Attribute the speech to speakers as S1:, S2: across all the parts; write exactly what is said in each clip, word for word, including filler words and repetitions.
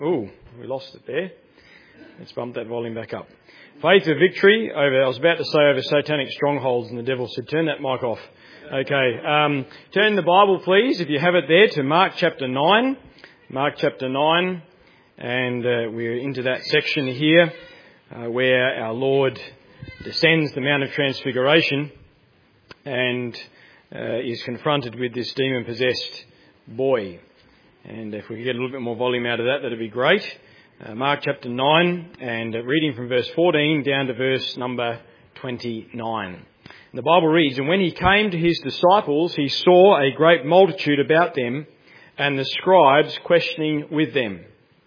S1: Oh, we lost it there. Let's bump that volume back up. Faith of victory over, I was about to say over satanic strongholds, and the devil said, turn that mic off. Okay, um, turn the Bible, please, if you have it there, to Mark chapter nine. Mark chapter nine, and uh, we're into that section here uh, where our Lord descends the Mount of Transfiguration and uh, is confronted with this demon-possessed boy. And if we could get a little bit more volume out of that, that'd be great. Uh, Mark chapter nine, and uh, reading from verse fourteen down to verse number twenty-nine. And the Bible reads, "And when he came to his disciples, he saw a great multitude about them, and the scribes questioning with them.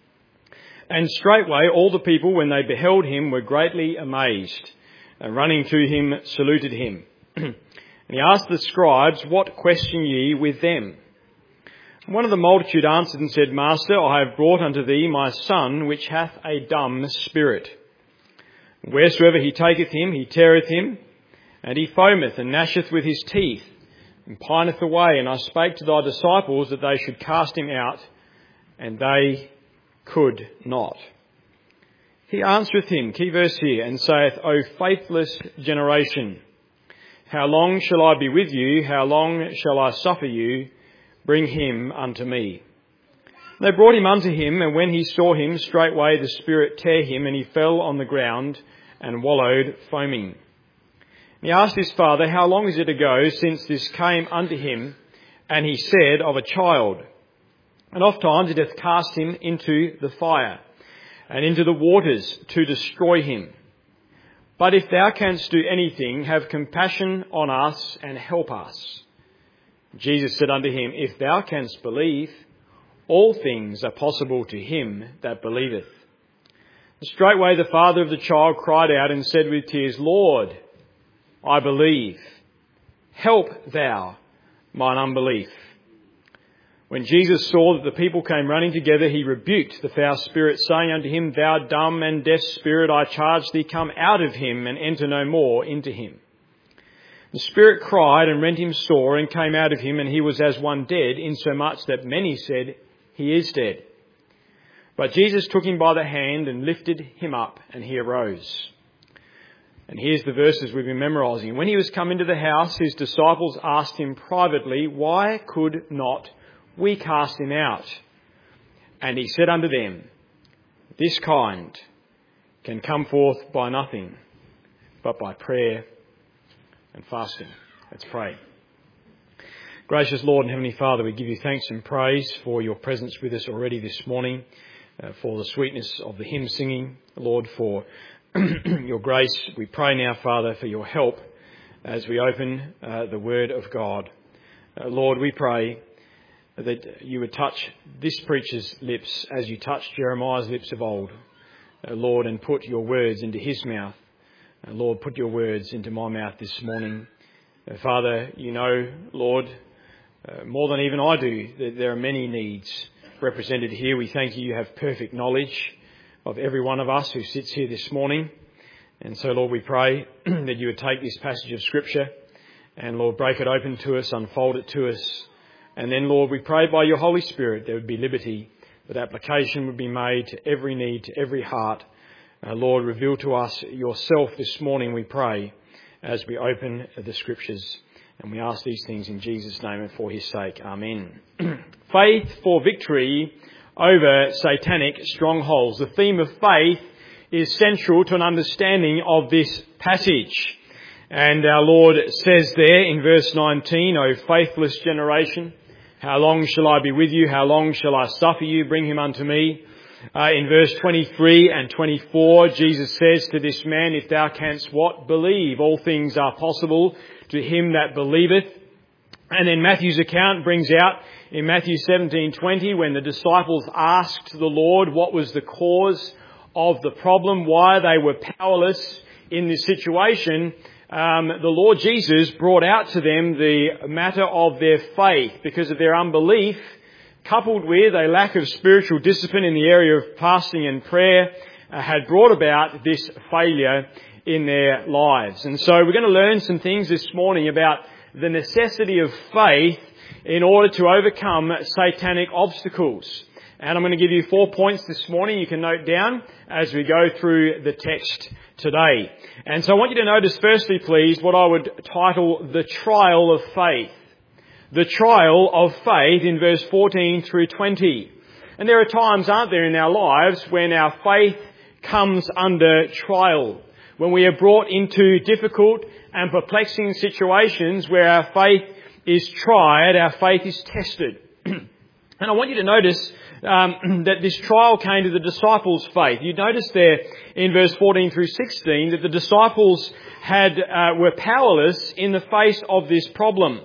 S1: And straightway all the people, when they beheld him, were greatly amazed, and running to him, saluted him. And he asked the scribes, What question ye with them? And one of the multitude answered and said, Master, I have brought unto thee my son, which hath a dumb spirit. Wheresoever he taketh him, he teareth him, and he foameth and gnasheth with his teeth, and pineth away. And I spake to thy disciples that they should cast him out, and they could not. He answereth him," key verse here, "and saith, O faithless generation, how long shall I be with you? How long shall I suffer you? Bring him unto me. They brought him unto him, and when he saw him, straightway the spirit tare him, and he fell on the ground and wallowed foaming. And he asked his father, How long is it ago since this came unto him? And he said, Of a child. And oft times it hath cast him into the fire, and into the waters to destroy him. But if thou canst do anything, have compassion on us and help us. Jesus said unto him, If thou canst believe, all things are possible to him that believeth. And straightway the father of the child cried out and said with tears, Lord, I believe. Help thou mine unbelief. When Jesus saw that the people came running together, he rebuked the foul spirit, saying unto him, Thou dumb and deaf spirit, I charge thee, come out of him and enter no more into him. The spirit cried and rent him sore and came out of him, and he was as one dead, insomuch that many said, He is dead. But Jesus took him by the hand and lifted him up, and he arose." And here's the verses we've been memorising. "When he was come into the house, his disciples asked him privately, Why could not we cast him out? And he said unto them, This kind can come forth by nothing, but by prayer and fasting." Let's pray. Gracious Lord and Heavenly Father, we give you thanks and praise for your presence with us already this morning, uh, for the sweetness of the hymn singing, Lord, for your grace. We pray now, Father, for your help as we open uh, the Word of God. Uh, Lord, we pray that you would touch this preacher's lips as you touched Jeremiah's lips of old, uh, Lord, and put your words into his mouth. Uh, Lord, put your words into my mouth this morning. Uh, Father, you know, Lord, uh, more than even I do, that there are many needs represented here. We thank you, you have perfect knowledge of every one of us who sits here this morning. And so, Lord, we pray that you would take this passage of Scripture and, Lord, break it open to us, unfold it to us. And then, Lord, we pray by your Holy Spirit there would be liberty, that application would be made to every need, to every heart. Uh, Lord, reveal to us yourself this morning, we pray, as we open the Scriptures. And we ask these things in Jesus' name and for his sake. Amen. Faith for victory over satanic strongholds. The theme of faith is central to an understanding of this passage. And our Lord says there in verse nineteen, O faithless generation, how long shall I be with you? How long shall I suffer you? Bring him unto me. Uh, in verse twenty-three and twenty-four, Jesus says to this man, If thou canst what? Believe. All things are possible to him that believeth. And then Matthew's account brings out in Matthew seventeen twenty, when the disciples asked the Lord what was the cause of the problem, why they were powerless in this situation, um, the Lord Jesus brought out to them the matter of their faith because of their unbelief, coupled with a lack of spiritual discipline in the area of fasting and prayer, uh, had brought about this failure in their lives. And so we're going to learn some things this morning about the necessity of faith in order to overcome satanic obstacles. And I'm going to give you four points this morning you can note down as we go through the text today. And so I want you to notice firstly, please, what I would title the trial of faith. The trial of faith in verse fourteen through twenty. And there are times, aren't there, in our lives when our faith comes under trial, when we are brought into difficult and perplexing situations where our faith is tried, our faith is tested. And I want you to notice um, that this trial came to the disciples' faith. You notice there in verse fourteen through sixteen that the disciples had uh, were powerless in the face of this problem.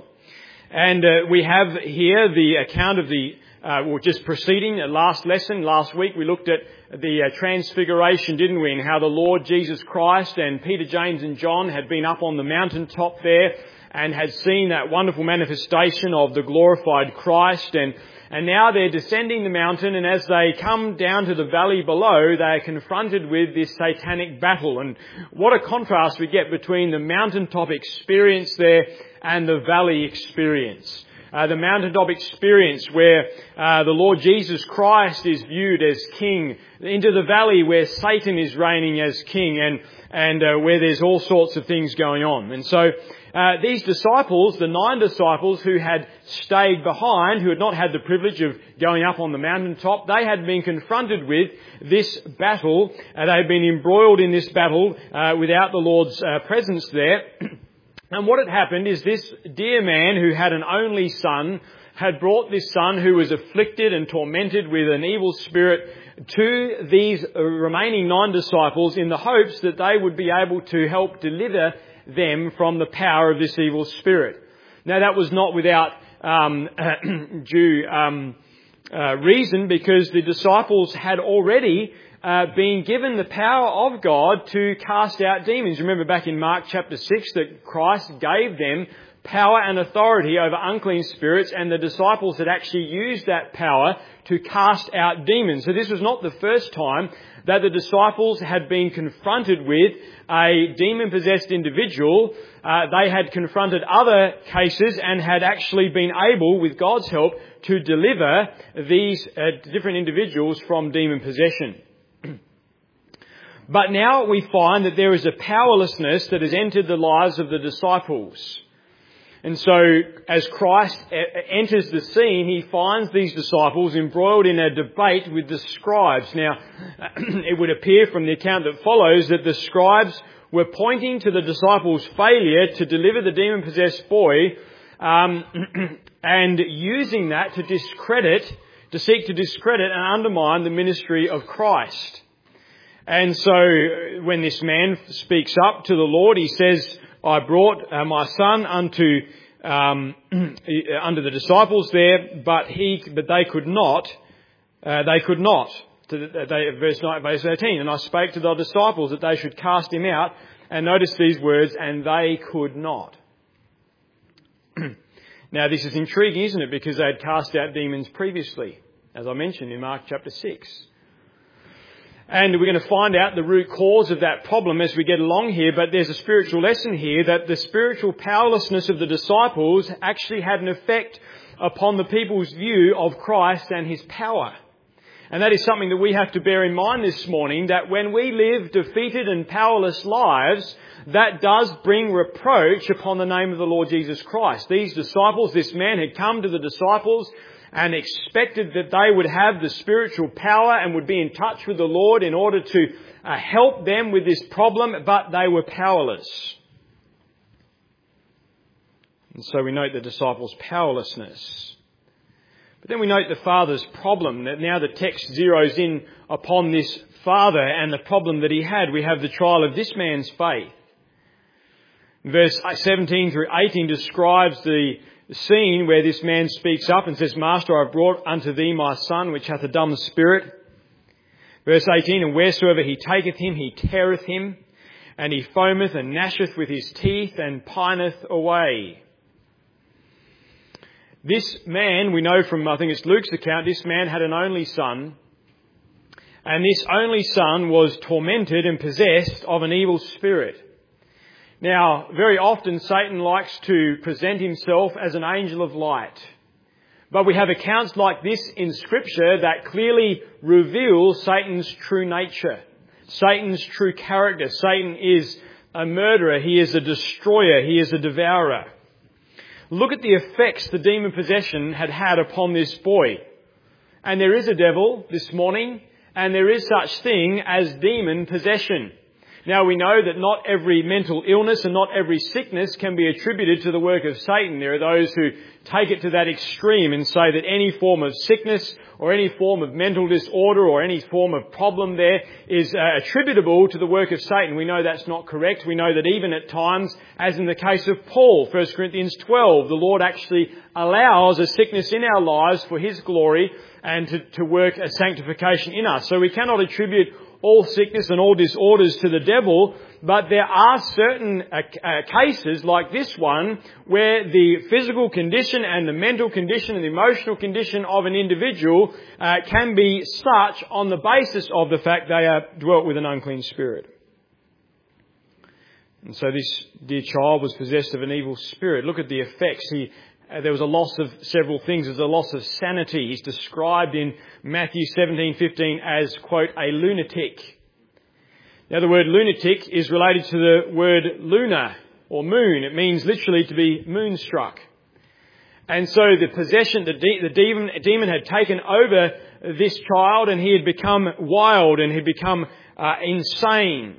S1: And uh, we have here the account of the Uh, well, just preceding the last lesson. Last week we looked at the uh, transfiguration, didn't we? And how the Lord Jesus Christ and Peter, James and John had been up on the mountaintop there and had seen that wonderful manifestation of the glorified Christ. And, and now they're descending the mountain, and as they come down to the valley below, they are confronted with this satanic battle. And what a contrast we get between the mountaintop experience there and the valley experience. Uh, the mountaintop experience where uh, the Lord Jesus Christ is viewed as king, into the valley where Satan is reigning as king, and and uh, where there's all sorts of things going on. And so uh, these disciples, the nine disciples who had stayed behind, who had not had the privilege of going up on the mountaintop, they had been confronted with this battle. Uh, they had been embroiled in this battle uh, without the Lord's uh, presence there. And what had happened is this dear man who had an only son had brought this son who was afflicted and tormented with an evil spirit to these remaining nine disciples in the hopes that they would be able to help deliver them from the power of this evil spirit. Now that was not without um, due um, uh, reason, because the disciples had already Uh, being given the power of God to cast out demons. Remember back in Mark chapter six that Christ gave them power and authority over unclean spirits, and the disciples had actually used that power to cast out demons. So this was not the first time that the disciples had been confronted with a demon-possessed individual. Uh, they had confronted other cases and had actually been able, with God's help, to deliver these uh, different individuals from demon possession. But now we find that there is a powerlessness that has entered the lives of the disciples. And so as Christ enters the scene, he finds these disciples embroiled in a debate with the scribes. Now, it would appear from the account that follows that the scribes were pointing to the disciples' failure to deliver the demon-possessed boy, um, and using that to discredit, to seek to discredit and undermine the ministry of Christ. And so when this man speaks up to the Lord, he says, I brought uh, my son unto um, under the disciples there, but he, but they could not, uh, they could not. To the, they, verse nine, verse thirteen. And I spake to the disciples that they should cast him out. And notice these words, and they could not. Now this is intriguing, isn't it? Because they had cast out demons previously, as I mentioned in Mark chapter six. And we're going to find out the root cause of that problem as we get along here. But there's a spiritual lesson here that the spiritual powerlessness of the disciples actually had an effect upon the people's view of Christ and his power. And that is something that we have to bear in mind this morning, that when we live defeated and powerless lives, that does bring reproach upon the name of the Lord Jesus Christ. These disciples, this man had come to the disciples and expected that they would have the spiritual power and would be in touch with the Lord in order to uh, help them with this problem, but they were powerless. And so we note the disciples' powerlessness. But then we note the father's problem, that now the text zeroes in upon this father and the problem that he had. We have the trial of this man's faith. Verse seventeen through eighteen describes the scene where this man speaks up and says, Master, I have brought unto thee my son, which hath a dumb spirit. Verse eighteen, and wheresoever he taketh him, he teareth him, and he foameth and gnasheth with his teeth and pineth away. This man, we know from, I think it's Luke's account, this man had an only son, and this only son was tormented and possessed of an evil spirit. Now, very often Satan likes to present himself as an angel of light. But we have accounts like this in Scripture that clearly reveal Satan's true nature, Satan's true character. Satan is a murderer. He is a destroyer. He is a devourer. Look at the effects the demon possession had had upon this boy. And there is a devil this morning, and there is such thing as demon possession. Now we know that not every mental illness and not every sickness can be attributed to the work of Satan. There are those who take it to that extreme and say that any form of sickness or any form of mental disorder or any form of problem there is uh, attributable to the work of Satan. We know that's not correct. We know that even at times, as in the case of Paul, First Corinthians twelve, the Lord actually allows a sickness in our lives for His glory and to, to work a sanctification in us. So we cannot attribute all sickness and all disorders to the devil, but there are certain uh, uh, cases like this one where the physical condition and the mental condition and the emotional condition of an individual uh, can be such on the basis of the fact they are dwelt with an unclean spirit. And so this dear child was possessed of an evil spirit. Look at the effects. He Uh, there was a loss of several things. There's a loss of sanity. He's described in Matthew seventeen fifteen as, quote, a lunatic. Now the word lunatic is related to the word lunar or moon. It means literally to be moonstruck. And so the possession, the, de- the demon, demon had taken over this child, and he had become wild and had become uh, insane.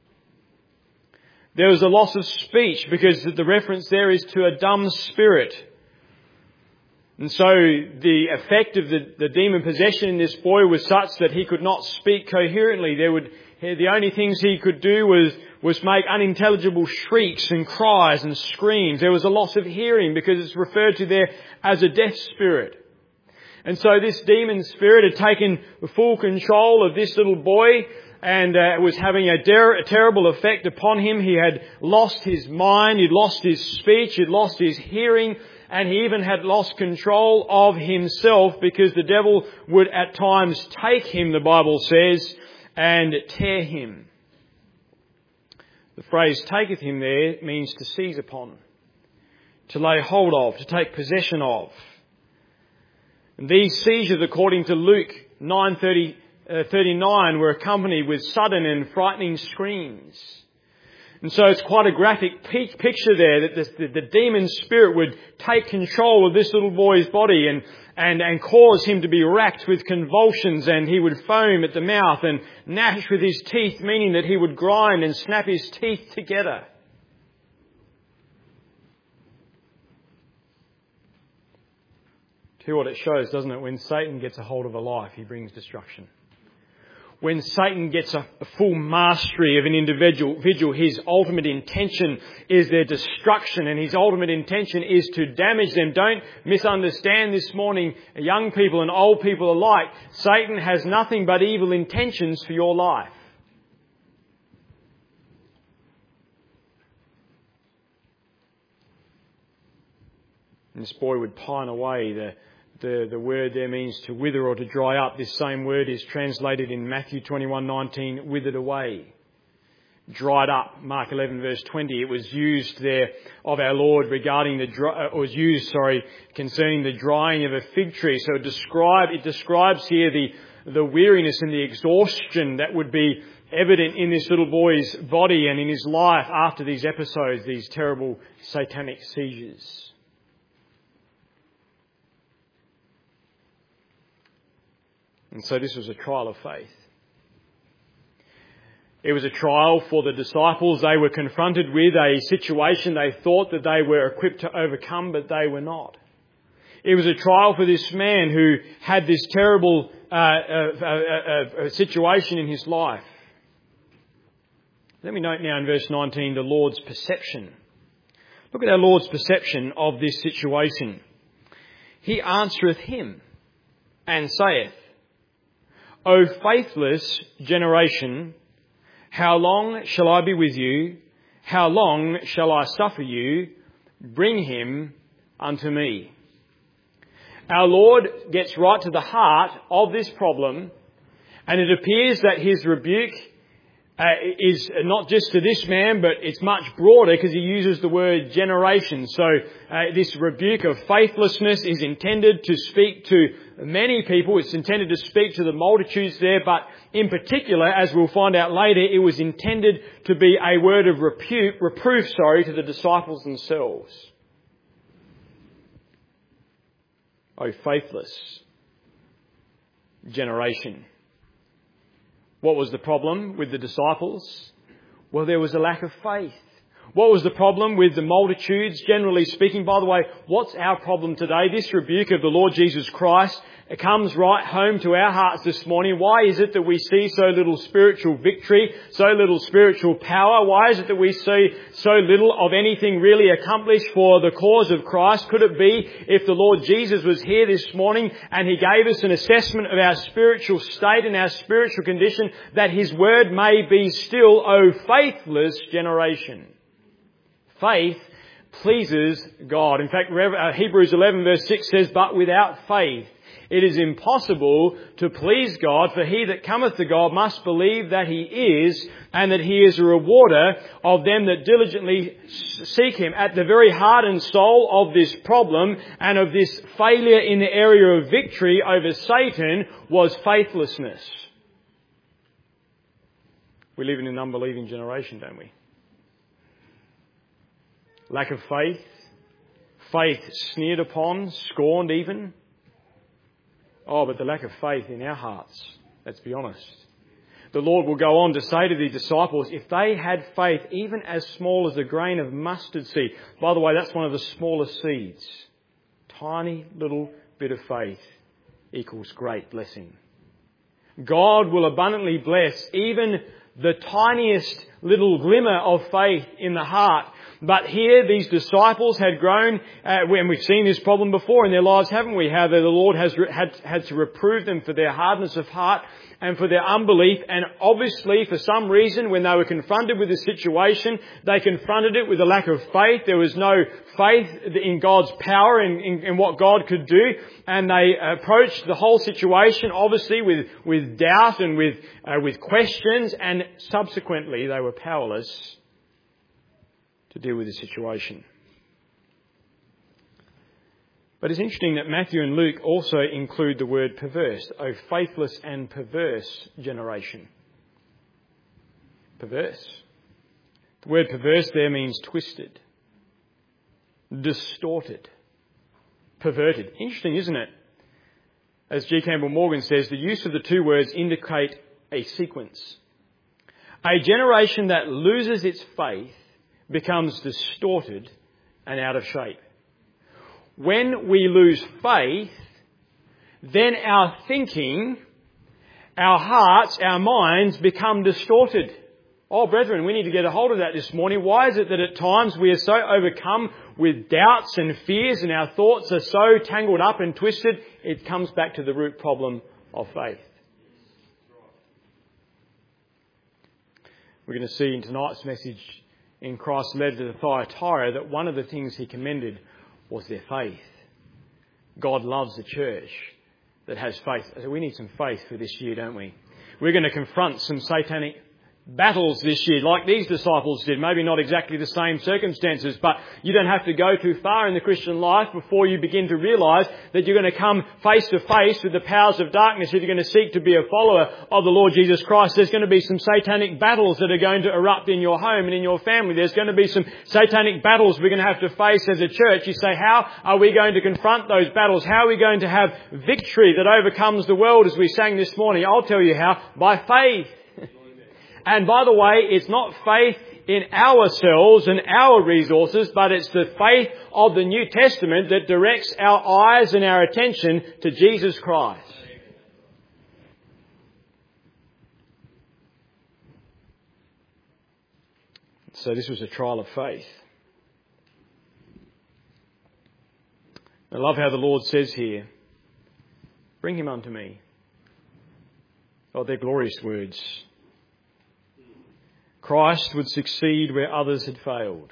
S1: There was a loss of speech because the reference there is to a dumb spirit. And so the effect of the, the demon possession in this boy was such that he could not speak coherently. There would, the only things he could do was, was make unintelligible shrieks and cries and screams. There was a loss of hearing because it's referred to there as a deaf spirit. And so this demon spirit had taken full control of this little boy and uh, was having a, der- a terrible effect upon him. He had lost his mind, he'd lost his speech, he'd lost his hearing, and he even had lost control of himself because the devil would at times take him, the Bible says, and tear him. The phrase taketh him there means to seize upon, to lay hold of, to take possession of. And these seizures, according to Luke nine thirty-nine, were accompanied with sudden and frightening screams. And so it's quite a graphic picture there that the, the, the demon spirit would take control of this little boy's body and, and, and cause him to be racked with convulsions, and he would foam at the mouth and gnash with his teeth, meaning that he would grind and snap his teeth together. See what it shows, doesn't it? When Satan gets a hold of a life, he brings destruction. When Satan gets a, a full mastery of an individual, individual, his ultimate intention is their destruction, and his ultimate intention is to damage them. Don't misunderstand this morning, young people and old people alike. Satan has nothing but evil intentions for your life. And this boy would pine away. The The, the word there means to wither or to dry up. This same word is translated in Matthew twenty-one nineteen, withered away, dried up. Mark eleven verse twenty. It was used there of our Lord regarding the dry, uh, was used, sorry, concerning the drying of a fig tree. So it describe it describes here the the weariness and the exhaustion that would be evident in this little boy's body and in his life after these episodes, these terrible satanic seizures. And so this was a trial of faith. It was a trial for the disciples. They were confronted with a situation they thought that they were equipped to overcome, but they were not. It was a trial for this man who had this terrible uh, uh, uh, uh, situation in his life. Let me note now in verse nineteen the Lord's perception. Look at our Lord's perception of this situation. He answereth him and saith, O faithless generation, how long shall I be with you? How long shall I suffer you? Bring him unto me. Our Lord gets right to the heart of this problem, and it appears that his rebuke uh, is not just to this man, but it's much broader because he uses the word generation. So uh, this rebuke of faithlessness is intended to speak to many people. It's intended to speak to the multitudes there, but in particular, as we'll find out later, it was intended to be a word of reproof, reproof sorry, to the disciples themselves. O faithless generation. What was the problem with the disciples? Well, there was a lack of faith. What was the problem with the multitudes, generally speaking? By the way, what's our problem today? This rebuke of the Lord Jesus Christ, it comes right home to our hearts this morning. Why is it that we see so little spiritual victory, so little spiritual power? Why is it that we see so little of anything really accomplished for the cause of Christ? Could it be if the Lord Jesus was here this morning and He gave us an assessment of our spiritual state and our spiritual condition, that His word may be still, O faithless generation? Faith pleases God. In fact, Hebrews eleven verse six says, but without faith it is impossible to please God, for he that cometh to God must believe that He is, and that He is a rewarder of them that diligently seek Him. At the very heart and soul of this problem and of this failure in the area of victory over Satan was faithlessness. We live in an unbelieving generation, don't we? Lack of faith, faith sneered upon, scorned even. Oh, but the lack of faith in our hearts, let's be honest. The Lord will go on to say to the disciples, if they had faith even as small as a grain of mustard seed. By the way, that's one of the smallest seeds. Tiny little bit of faith equals great blessing. God will abundantly bless even the tiniest little glimmer of faith in the heart. But here these disciples had grown, uh, and we've seen this problem before in their lives, haven't we? How the Lord has re- had, had to reprove them for their hardness of heart and for their unbelief. And obviously, for some reason, when they were confronted with the situation, they confronted it with a lack of faith. There was no faith in God's power and in, in what God could do. And they approached the whole situation, obviously, with, with doubt and with, uh, with questions. And subsequently, they were powerless to deal with the situation. But it's interesting that Matthew and Luke also include the word perverse, O faithless and perverse generation. Perverse. The word perverse there means twisted, distorted, perverted. Interesting, isn't it? As G. Campbell Morgan says, the use of the two words indicate a sequence. A generation that loses its faith becomes distorted and out of shape. When we lose faith, then our thinking, our hearts, our minds become distorted. Oh, brethren, we need to get a hold of that this morning. Why is it that at times we are so overcome with doubts and fears and our thoughts are so tangled up and twisted? It comes back to the root problem of faith. We're going to see in tonight's message in Christ's letter to Thyatira that one of the things he commended was their faith. God loves a church that has faith. So we need some faith for this year, don't we? We're going to confront some satanic battles this year, like these disciples did. Maybe not exactly the same circumstances, but you don't have to go too far in the Christian life before you begin to realise that you're going to come face to face with the powers of darkness if you're going to seek to be a follower of the Lord Jesus Christ. There's going to be some satanic battles that are going to erupt in your home and in your family. There's going to be some satanic battles we're going to have to face as a church. You say, how are we going to confront those battles? How are we going to have victory that overcomes the world, as we sang this morning? I'll tell you how. By faith. And by the way, it's not faith in ourselves and our resources, but it's the faith of the New Testament that directs our eyes and our attention to Jesus Christ. So this was a trial of faith. I love how the Lord says here, bring him unto me. Oh, they're glorious words. Christ would succeed where others had failed.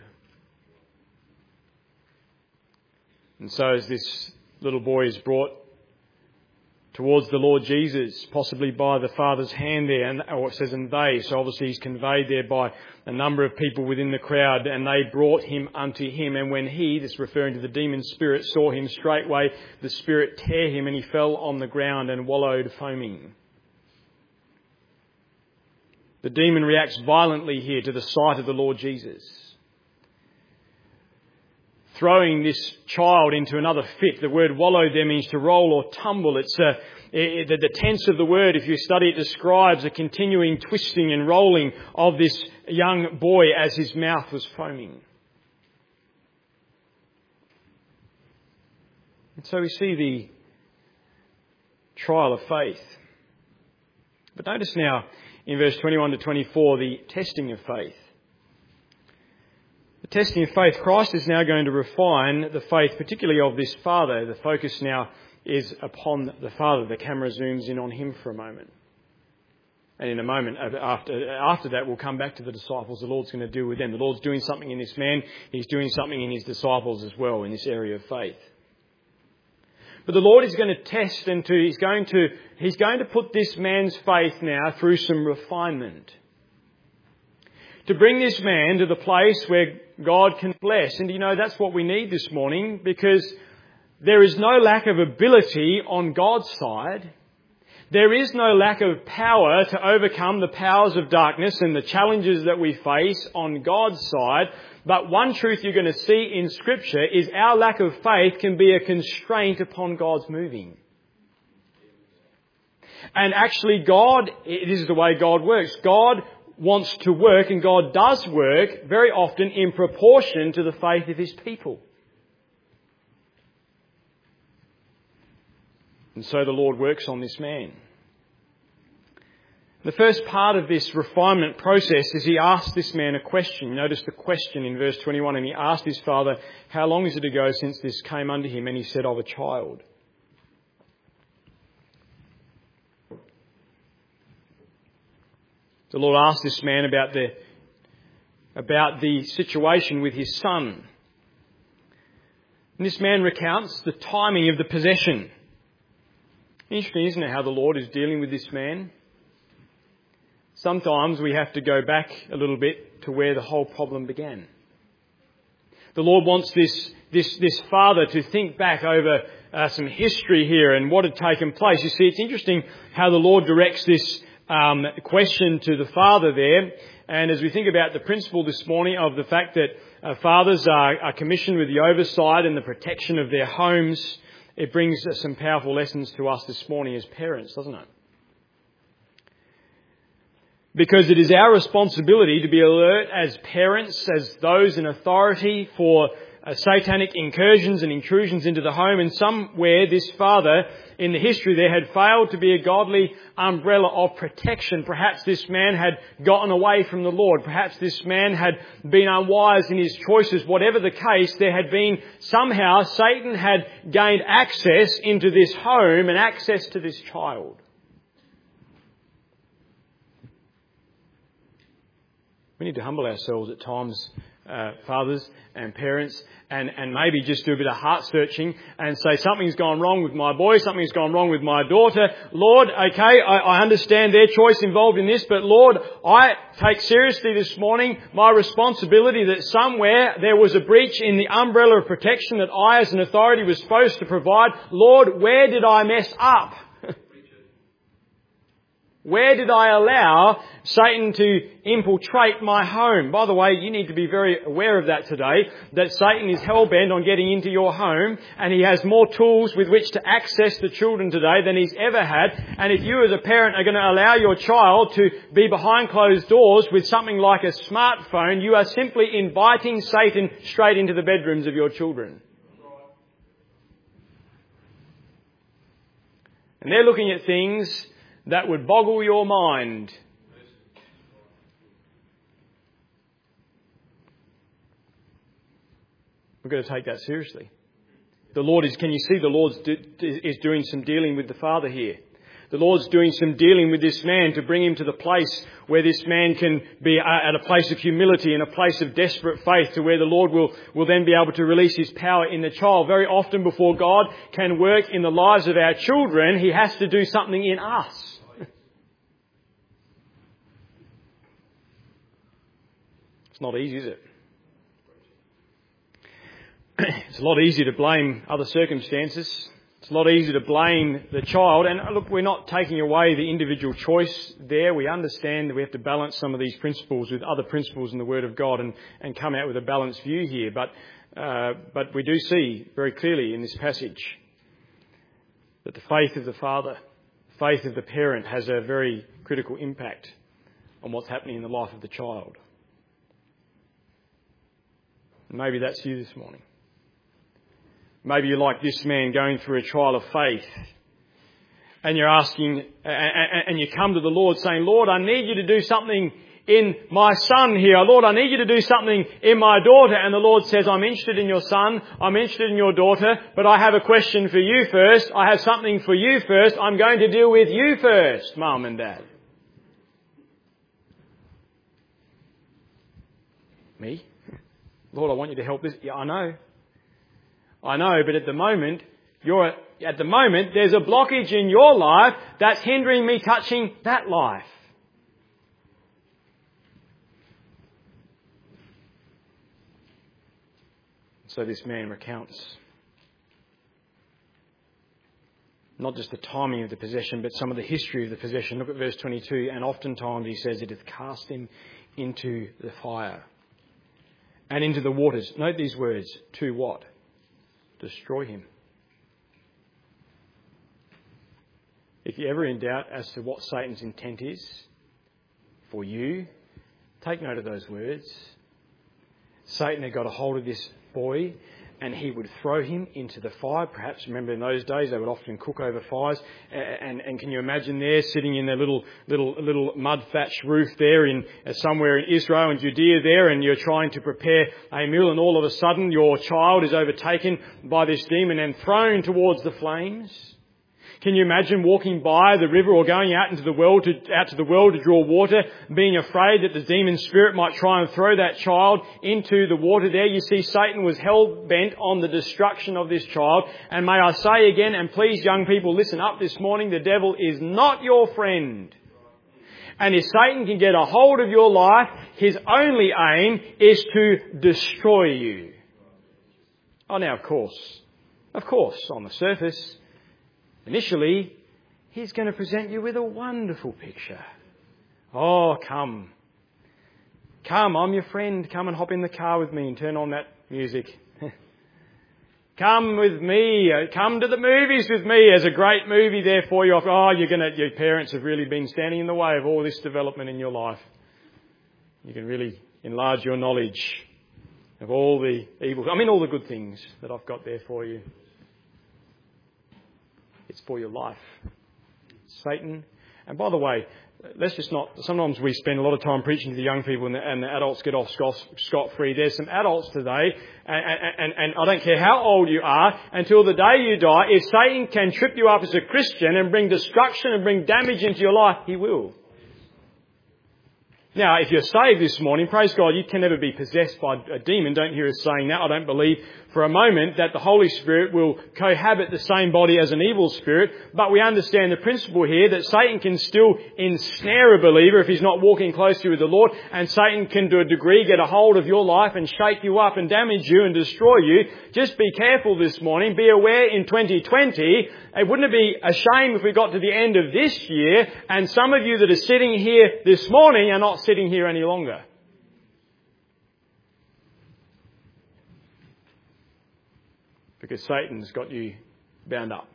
S1: And so as this little boy is brought towards the Lord Jesus, possibly by the Father's hand there, and or it says and they, so obviously he's conveyed there by a number of people within the crowd, and they brought him unto him, and when he, this referring to the demon spirit, saw him, straightway the spirit tear him, and he fell on the ground and wallowed foaming. The demon reacts violently here to the sight of the Lord Jesus, throwing this child into another fit. The word wallow there means to roll or tumble. It's a, it, the, the tense of the word, if you study it, describes a continuing twisting and rolling of this young boy as his mouth was foaming. And so we see the trial of faith. But notice now in verse twenty-one to twenty-four, the testing of faith. The testing of faith, Christ is now going to refine the faith, particularly of this father. The focus now is upon the father. The camera zooms in on him for a moment. And in a moment, after, after that, we'll come back to the disciples. The Lord's going to deal with them. The Lord's doing something in this man. He's doing something in his disciples as well in this area of faith. But the Lord is going to test and to, he's going to, he's going to put this man's faith now through some refinement, to bring this man to the place where God can bless. And you know, that's what we need this morning, because there is no lack of ability on God's side. There is no lack of power to overcome the powers of darkness and the challenges that we face on God's side. But one truth you're going to see in Scripture is our lack of faith can be a constraint upon God's moving. And actually God, this is the way God works. God wants to work, and God does work very often in proportion to the faith of his people. And so the Lord works on this man. The first part of this refinement process is he asked this man a question. Notice the question in verse twenty-one. And he asked his father, how long is it ago since this came unto him? And he said, of a child. The Lord asked this man about the, about the situation with his son. And this man recounts the timing of the possession. Interesting, isn't it, how the Lord is dealing with this man? Sometimes we have to go back a little bit to where the whole problem began. The Lord wants this, this, this father to think back over uh, some history here and what had taken place. You see, it's interesting how the Lord directs this um, question to the father there. And as we think about the principle this morning of the fact that uh, fathers are, are commissioned with the oversight and the protection of their homes, it brings uh, some powerful lessons to us this morning as parents, doesn't it? Because it is our responsibility to be alert as parents, as those in authority for uh, satanic incursions and intrusions into the home. And somewhere this father in the history there had failed to be a godly umbrella of protection. Perhaps this man had gotten away from the Lord. Perhaps this man had been unwise in his choices. Whatever the case, there had been somehow Satan had gained access into this home and access to this child. We need to humble ourselves at times, uh, fathers and parents, and, and maybe just do a bit of heart searching and say, something's gone wrong with my boy, something's gone wrong with my daughter. Lord, okay, I, I understand their choice involved in this, but Lord, I take seriously this morning my responsibility that somewhere there was a breach in the umbrella of protection that I as an authority was supposed to provide. Lord, where did I mess up? Where did I allow Satan to infiltrate my home? By the way, you need to be very aware of that today, that Satan is hell-bent on getting into your home, and he has more tools with which to access the children today than he's ever had. And if you as a parent are going to allow your child to be behind closed doors with something like a smartphone, you are simply inviting Satan straight into the bedrooms of your children. And they're looking at things that would boggle your mind. We've got to take that seriously. The Lord is, can you see the Lord is doing some dealing with the father here? The Lord's doing some dealing with this man to bring him to the place where this man can be at a place of humility and a place of desperate faith, to where the Lord will, will then be able to release His power in the child. Very often before God can work in the lives of our children, He has to do something in us. It's not easy, is it? It's a lot easier to blame other circumstances. It's a lot easier to blame the child. And look, we're not taking away the individual choice there. We understand that we have to balance some of these principles with other principles in the Word of God and, and come out with a balanced view here. But, uh, but we do see very clearly in this passage that the faith of the father, faith of the parent has a very critical impact on what's happening in the life of the child. And maybe that's you this morning. Maybe you're like this man going through a trial of faith, and you're asking, and you come to the Lord saying, Lord, I need you to do something in my son here. Lord, I need you to do something in my daughter. And the Lord says, I'm interested in your son. I'm interested in your daughter, but I have a question for you first. I have something for you first. I'm going to deal with you first, Mum and Dad. Me? Lord, I want you to help this. Yeah, I know. I know, but at the moment, you're, at the moment, there's a blockage in your life that's hindering me touching that life. So this man recounts not just the timing of the possession, but some of the history of the possession. Look at verse twenty-two, and oftentimes he says it hath cast him into the fire and into the waters. Note these words, to what? Destroy him. If you're ever in doubt as to what Satan's intent is for you, take note of those words. Satan had got a hold of this boy and he would throw him into the fire. Perhaps, remember in those days they would often cook over fires. And, and can you imagine there sitting in their little little little mud thatched roof there in uh, somewhere in Israel and Judea there, and you're trying to prepare a meal, and all of a sudden your child is overtaken by this demon and thrown towards the flames? Can you imagine walking by the river or going out into the well to, out to the well to draw water, being afraid that the demon spirit might try and throw that child into the water there? You see, Satan was hell-bent on the destruction of this child. And may I say again, and please young people listen up this morning, the devil is not your friend. And if Satan can get a hold of your life, his only aim is to destroy you. Oh, now, of course, of course, on the surface, initially, he's going to present you with a wonderful picture. Oh, come. Come, I'm your friend. Come and hop in the car with me and turn on that music. Come with me. Come to the movies with me. There's a great movie there for you. Oh, you're going to, your parents have really been standing in the way of all this development in your life. You can really enlarge your knowledge of all the evil, I mean all the good things that I've got there for you. It's for your life. Satan. And by the way, let's just not, sometimes we spend a lot of time preaching to the young people and the, and the adults get off scot-free. There's some adults today, and, and, and I don't care how old you are, until the day you die, if Satan can trip you up as a Christian and bring destruction and bring damage into your life, he will. Now, if you're saved this morning, praise God, you can never be possessed by a demon. Don't hear us saying that. I don't believe for a moment that the Holy Spirit will cohabit the same body as an evil spirit. But we understand the principle here that Satan can still ensnare a believer if he's not walking closely with the Lord. And Satan can, to a degree, get a hold of your life and shake you up and damage you and destroy you. Just be careful this morning. Be aware in twenty twenty, it wouldn't it be a shame if we got to the end of this year and some of you that are sitting here this morning are not sitting here any longer. Because Satan's got you bound up.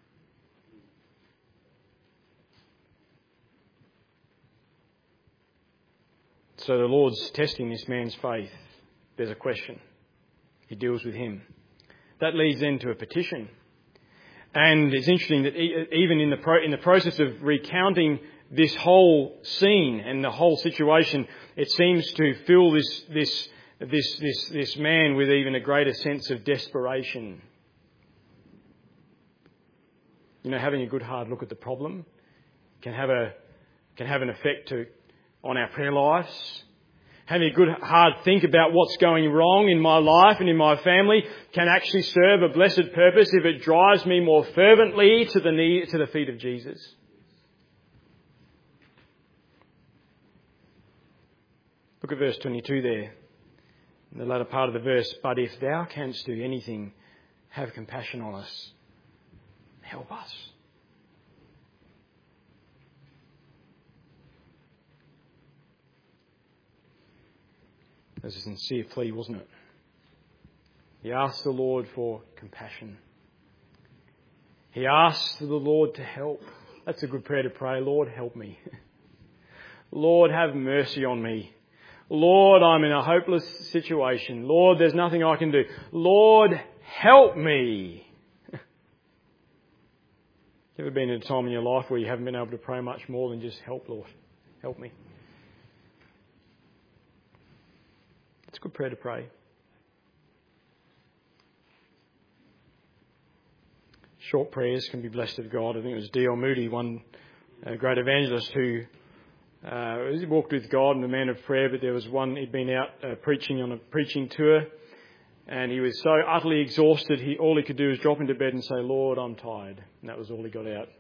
S1: So the Lord's testing this man's faith. There's a question. He deals with him. That leads then to a petition. And it's interesting that even in the pro- in the process of recounting this whole scene and the whole situation, it seems to fill this this this this this man with even a greater sense of desperation. You know, having a good hard look at the problem can have a can have an effect to, on our prayer lives. Having a good hard think about what's going wrong in my life and in my family can actually serve a blessed purpose if it drives me more fervently to the knee, to the feet of Jesus. Look at verse twenty-two there. In the latter part of the verse, but if thou canst do anything, have compassion on us. Help us. It was a sincere plea, wasn't it? He asked the Lord for compassion. He asked the Lord to help. That's a good prayer to pray. Lord, help me. Lord, have mercy on me. Lord, I'm in a hopeless situation. Lord, there's nothing I can do. Lord, help me. You ever been in a time in your life where you haven't been able to pray much more than just help, Lord? Help me. It's a good prayer to pray. Short prayers can be blessed of God. I think it was D L Moody, one uh, great evangelist who uh, he walked with God and a man of prayer, but there was one, he'd been out uh, preaching on a preaching tour and he was so utterly exhausted, he all he could do was drop into bed and say, Lord, I'm tired. And that was all he got out.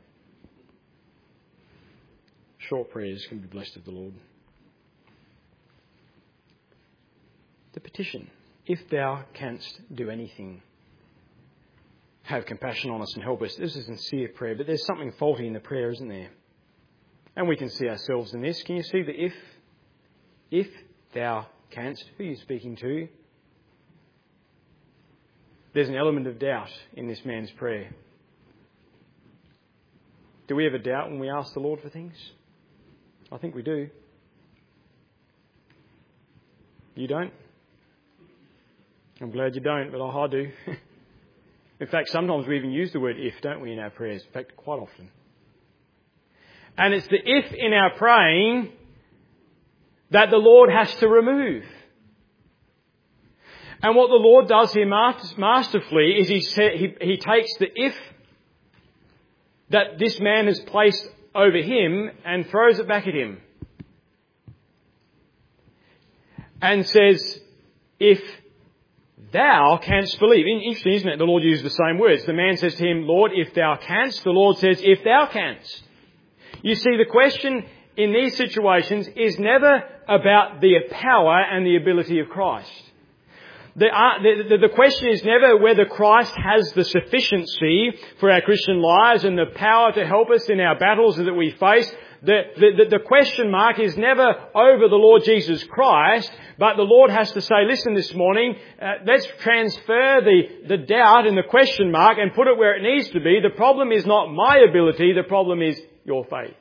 S1: Short prayers can be blessed of the Lord. The petition, if thou canst do anything, have compassion on us and help us. This is a sincere prayer, but there's something faulty in the prayer, isn't there? And we can see ourselves in this. Can you see the if? If thou canst. Who are you speaking to? There's an element of doubt in this man's prayer. Do we ever doubt when we ask the Lord for things? I think we do. You don't? I'm glad you don't, but I do. In fact, sometimes we even use the word if, don't we, in our prayers? In fact, quite often. And it's the if in our praying that the Lord has to remove. And what the Lord does here masterfully is he, he, he takes the if that this man has placed over him and throws it back at him. And says, if thou canst believe. Interesting, isn't it? The Lord uses the same words. The man says to him, Lord, if thou canst. The Lord says, if thou canst. You see, the question in these situations is never about the power and the ability of Christ. The, uh, the, the, the question is never whether Christ has the sufficiency for our Christian lives and the power to help us in our battles that we face. The, the, the question mark is never over the Lord Jesus Christ, but the Lord has to say, listen this morning, uh, let's transfer the, the doubt and the question mark and put it where it needs to be. The problem is not my ability, the problem is your faith.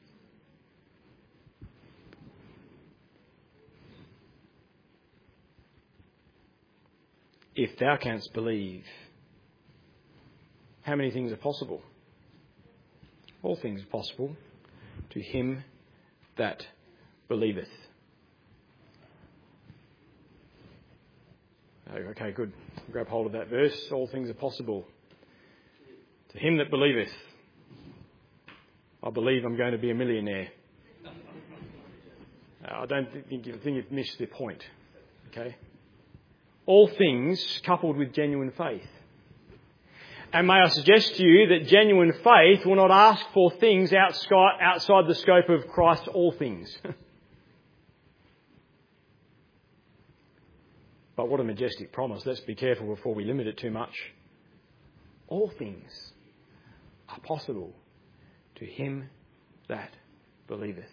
S1: If thou canst believe, how many things are possible? All things are possible to him that believeth. Okay, good. Grab hold of that verse. All things are possible to him that believeth. I believe I'm going to be a millionaire. I don't think you think you've missed the point. Okay? All things coupled with genuine faith. And may I suggest to you that genuine faith will not ask for things outside the scope of Christ's all things. But what a majestic promise. Let's be careful before we limit it too much. All things are possible to him that believeth.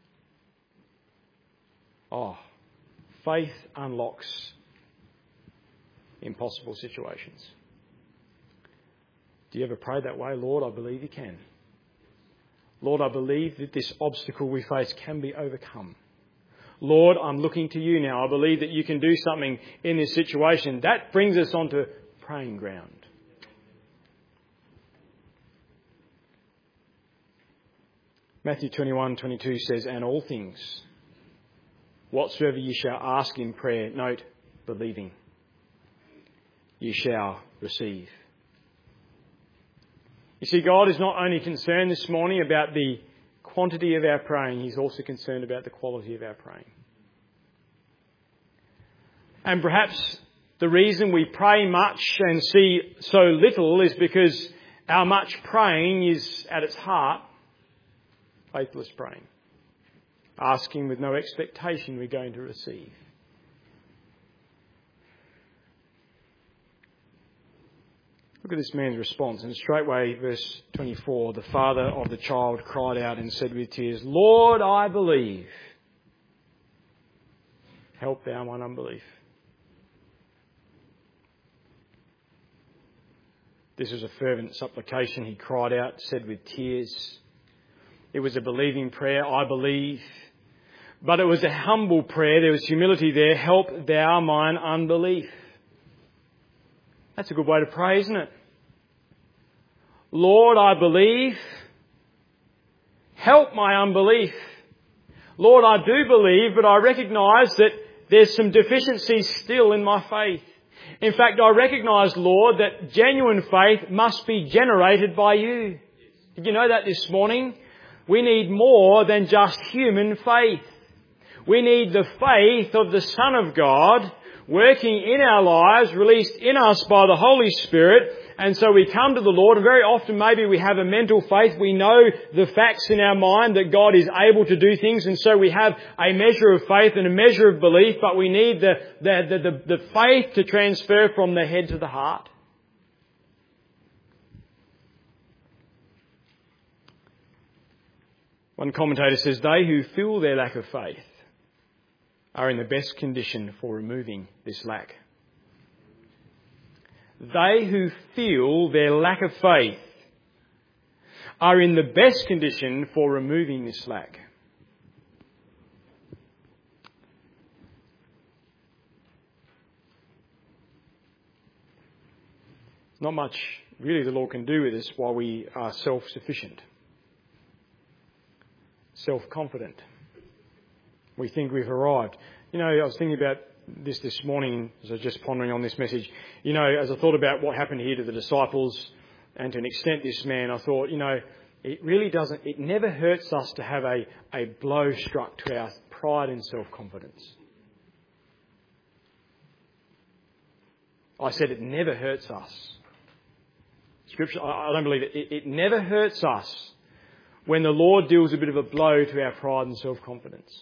S1: Oh, faith unlocks impossible situations. Do you ever pray that way? Lord, I believe you can. Lord, I believe that this obstacle we face can be overcome. Lord, I'm looking to you now. I believe that you can do something in this situation. That brings us onto praying ground. Matthew twenty-one twenty-two says, and all things, whatsoever ye shall ask in prayer, note, believing, ye shall receive. You see, God is not only concerned this morning about the quantity of our praying, He's also concerned about the quality of our praying. And perhaps the reason we pray much and see so little is because our much praying is, at its heart, faithless praying. Asking with no expectation we're going to receive. Look at this man's response. And straightway, verse twenty-four, the father of the child cried out and said with tears, Lord, I believe. Help thou mine unbelief. This was a fervent supplication. He cried out, said with tears. It was a believing prayer, I believe. But it was a humble prayer. There was humility there. Help thou mine unbelief. That's a good way to pray, isn't it? Lord, I believe. Help my unbelief. Lord, I do believe, but I recognise that there's some deficiencies still in my faith. In fact, I recognise, Lord, that genuine faith must be generated by you. Did you know that this morning? We need more than just human faith. We need the faith of the Son of God working in our lives, released in us by the Holy Spirit. And so we come to the Lord, and very often maybe we have a mental faith. We know the facts in our mind that God is able to do things, and so we have a measure of faith and a measure of belief, but we need the, the, the, the, the faith to transfer from the head to the heart. One commentator says, they who feel their lack of faith are in the best condition for removing this lack. They who feel their lack of faith are in the best condition for removing this lack. Not much really the Lord can do with us while we are self-sufficient, self-confident. We think we've arrived. You know, I was thinking about this this morning as I was just pondering on this message. You know, as I thought about what happened here to the disciples and to an extent this man, I thought, you know, it really doesn't, it never hurts us to have a, a blow struck to our pride and self-confidence. I said it never hurts us. Scripture, I, I don't believe it. it. It never hurts us when the Lord deals a bit of a blow to our pride and self-confidence.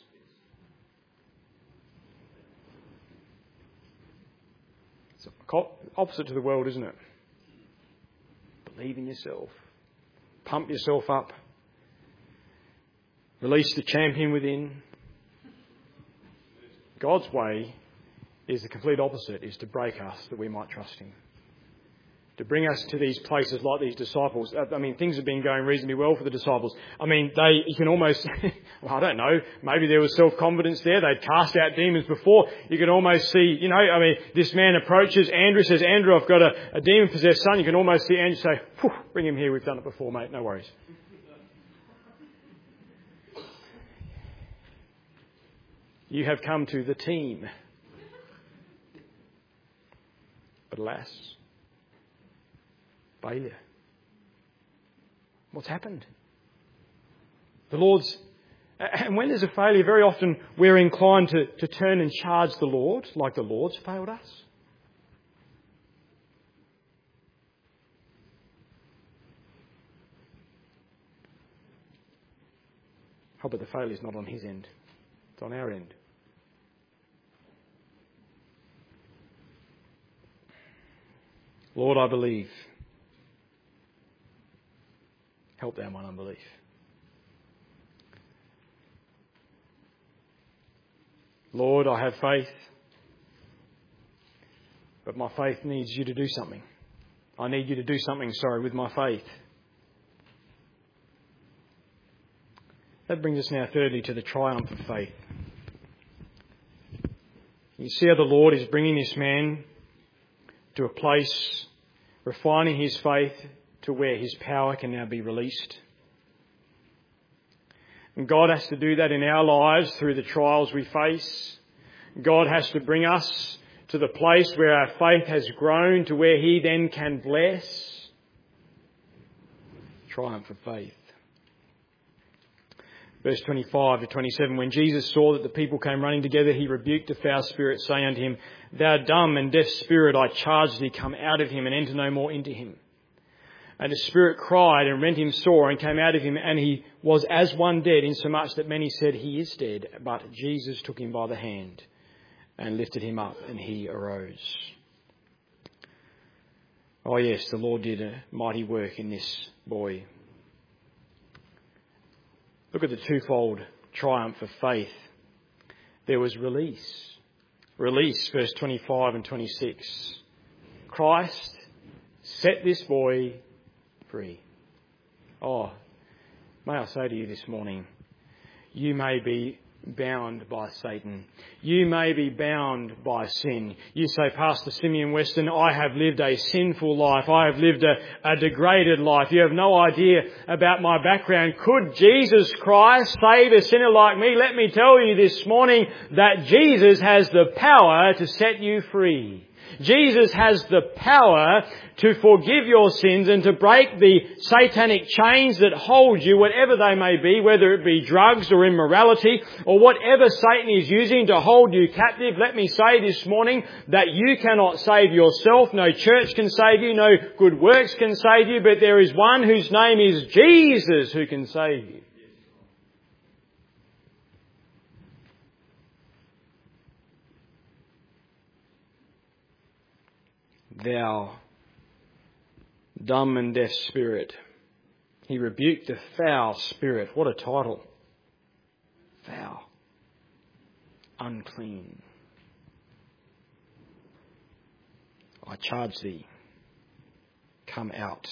S1: Opposite to the world, isn't it? Believe in yourself. Pump yourself up. Release the champion within. God's way is the complete opposite, is to break us that we might trust Him. To bring us to these places like these disciples. I mean, things have been going reasonably well for the disciples. I mean, they, you can almost, well, I don't know, maybe there was self-confidence there. They'd cast out demons before. You can almost see, you know, I mean, this man approaches Andrew, says, Andrew, I've got a, a demon-possessed son. You can almost see Andrew say, Phew, bring him here. We've done it before, mate. No worries. You have come to the team. But alas, failure. What's happened? The Lord's... And when there's a failure, very often we're inclined to, to turn and charge the Lord, like the Lord's failed us. Oh, but the failure's not on His end. It's on our end. Lord, I believe. Help thou mine unbelief. Lord, I have faith, but my faith needs you to do something. I need you to do something, sorry, with my faith. That brings us now thirdly to the triumph of faith. You see how the Lord is bringing this man to a place, refining his faith to where his power can now be released. And God has to do that in our lives through the trials we face. God has to bring us to the place where our faith has grown to where He then can bless. Triumph of faith. Verse twenty-five to twenty-seven, when Jesus saw that the people came running together, he rebuked the foul spirit, saying unto him, Thou dumb and deaf spirit, I charge thee, come out of him and enter no more into him. And the spirit cried and rent him sore and came out of him, and he was as one dead, insomuch that many said, He is dead. But Jesus took him by the hand and lifted him up, and he arose. Oh yes, the Lord did a mighty work in this boy. Look at the twofold triumph of faith. There was release. Release, verse twenty-five and twenty-six. Christ set this boy free. Oh, may I say to you this morning, you may be bound by Satan. You may be bound by sin. You say, Pastor Simeon Weston, I have lived a sinful life. I have lived a, a degraded life. You have no idea about my background. Could Jesus Christ save a sinner like me? Let me tell you this morning that Jesus has the power to set you free. Jesus has the power to forgive your sins and to break the satanic chains that hold you, whatever they may be, whether it be drugs or immorality or whatever Satan is using to hold you captive. Let me say this morning that you cannot save yourself. No church can save you. No good works can save you. But there is one whose name is Jesus who can save you. Thou dumb and deaf spirit. He rebuked the foul spirit. What a title. Foul. Unclean. I charge thee. Come out.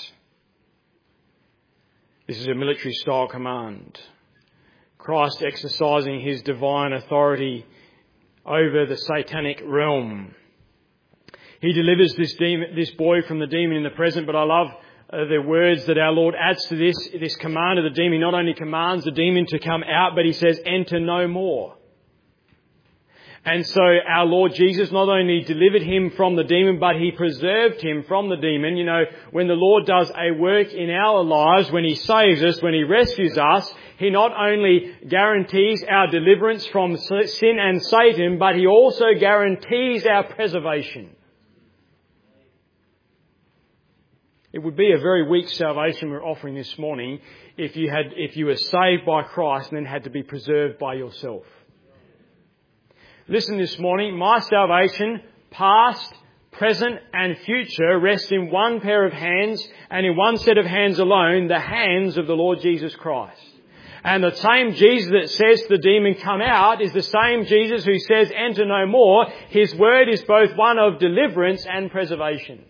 S1: This is a military style command. Christ exercising his divine authority over the satanic realm. He delivers this demon, this boy from the demon in the present, but I love uh, the words that our Lord adds to this. This command of the demon not only commands the demon to come out, but he says, enter no more. And so our Lord Jesus not only delivered him from the demon, but he preserved him from the demon. You know, when the Lord does a work in our lives, when he saves us, when he rescues us, he not only guarantees our deliverance from sin and Satan, but he also guarantees our preservation. It would be a very weak salvation we're offering this morning if you had, if you were saved by Christ and then had to be preserved by yourself. Listen this morning, my salvation, past, present and future, rests in one pair of hands and in one set of hands alone, the hands of the Lord Jesus Christ. And the same Jesus that says to the demon, come out, is the same Jesus who says, enter no more. His word is both one of deliverance and preservation.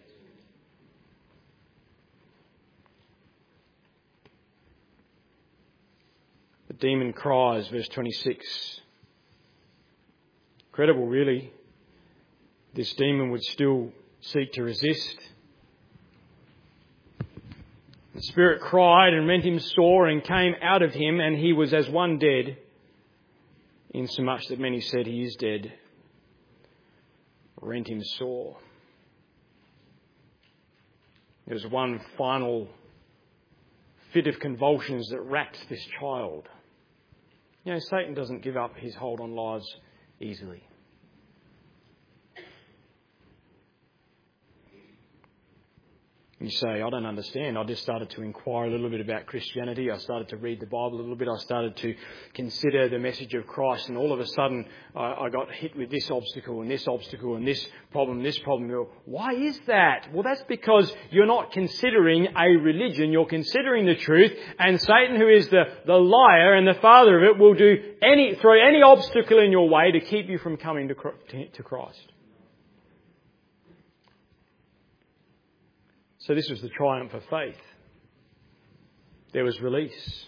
S1: The demon cries, verse twenty-six. Incredible, really. This demon would still seek to resist. The spirit cried and rent him sore and came out of him, and he was as one dead, insomuch that many said, he is dead. Rent him sore. There was one final fit of convulsions that racked this child. You know, Satan doesn't give up his hold on lives easily. You say, I don't understand. I just started to inquire a little bit about Christianity. I started to read the Bible a little bit. I started to consider the message of Christ. And all of a sudden, I, I got hit with this obstacle and this obstacle and this problem, this problem. Why is that? Well, that's because you're not considering a religion. You're considering the truth. And Satan, who is the, the liar and the father of it, will do any, throw any obstacle in your way to keep you from coming to, to Christ. So this was the triumph of faith. There was release.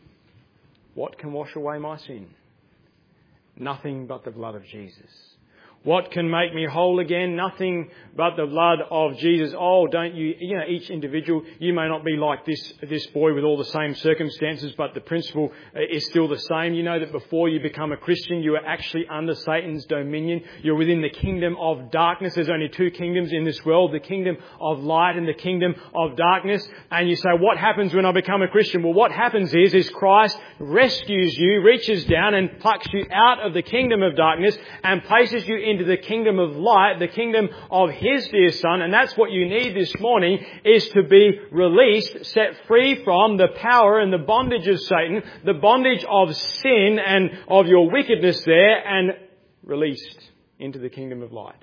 S1: What can wash away my sin? Nothing but the blood of Jesus. What can make me whole again? Nothing but the blood of Jesus. Oh, don't you, you know, each individual, you may not be like this, this boy with all the same circumstances, but the principle is still the same. You know that before you become a Christian, you are actually under Satan's dominion. You're within the kingdom of darkness. There's only two kingdoms in this world, the kingdom of light and the kingdom of darkness. And you say, what happens when I become a Christian? Well, what happens is, is Christ rescues you, reaches down and plucks you out of the kingdom of darkness and places you into the kingdom of light, the kingdom of His dear Son. And that's what you need this morning, is to be released, set free from the power and the bondage of Satan, the bondage of sin and of your wickedness there, and released into the kingdom of light.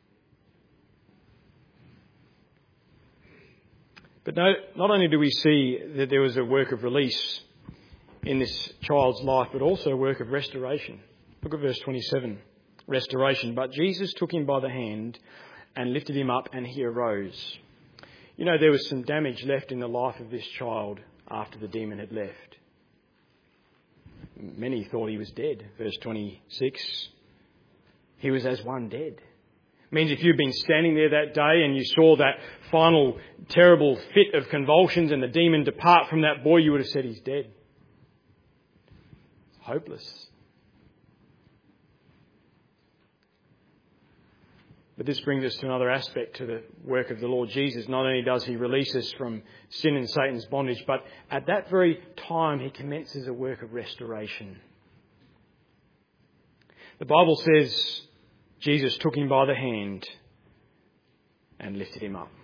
S1: But no, not only do we see that there was a work of release in this child's life, but also a work of restoration. Look at verse twenty-seven. Restoration. But Jesus took him by the hand and lifted him up, and he arose. You know, there was some damage left in the life of this child after the demon had left. Many thought he was dead. Verse twenty-six. He was as one dead. It means if you'd been standing there that day and you saw that final terrible fit of convulsions and the demon depart from that boy, you would have said he's dead. Hopeless. But this brings us to another aspect to the work of the Lord Jesus. Not only does He release us from sin and Satan's bondage, but at that very time He commences a work of restoration. The Bible says Jesus took him by the hand and lifted him up.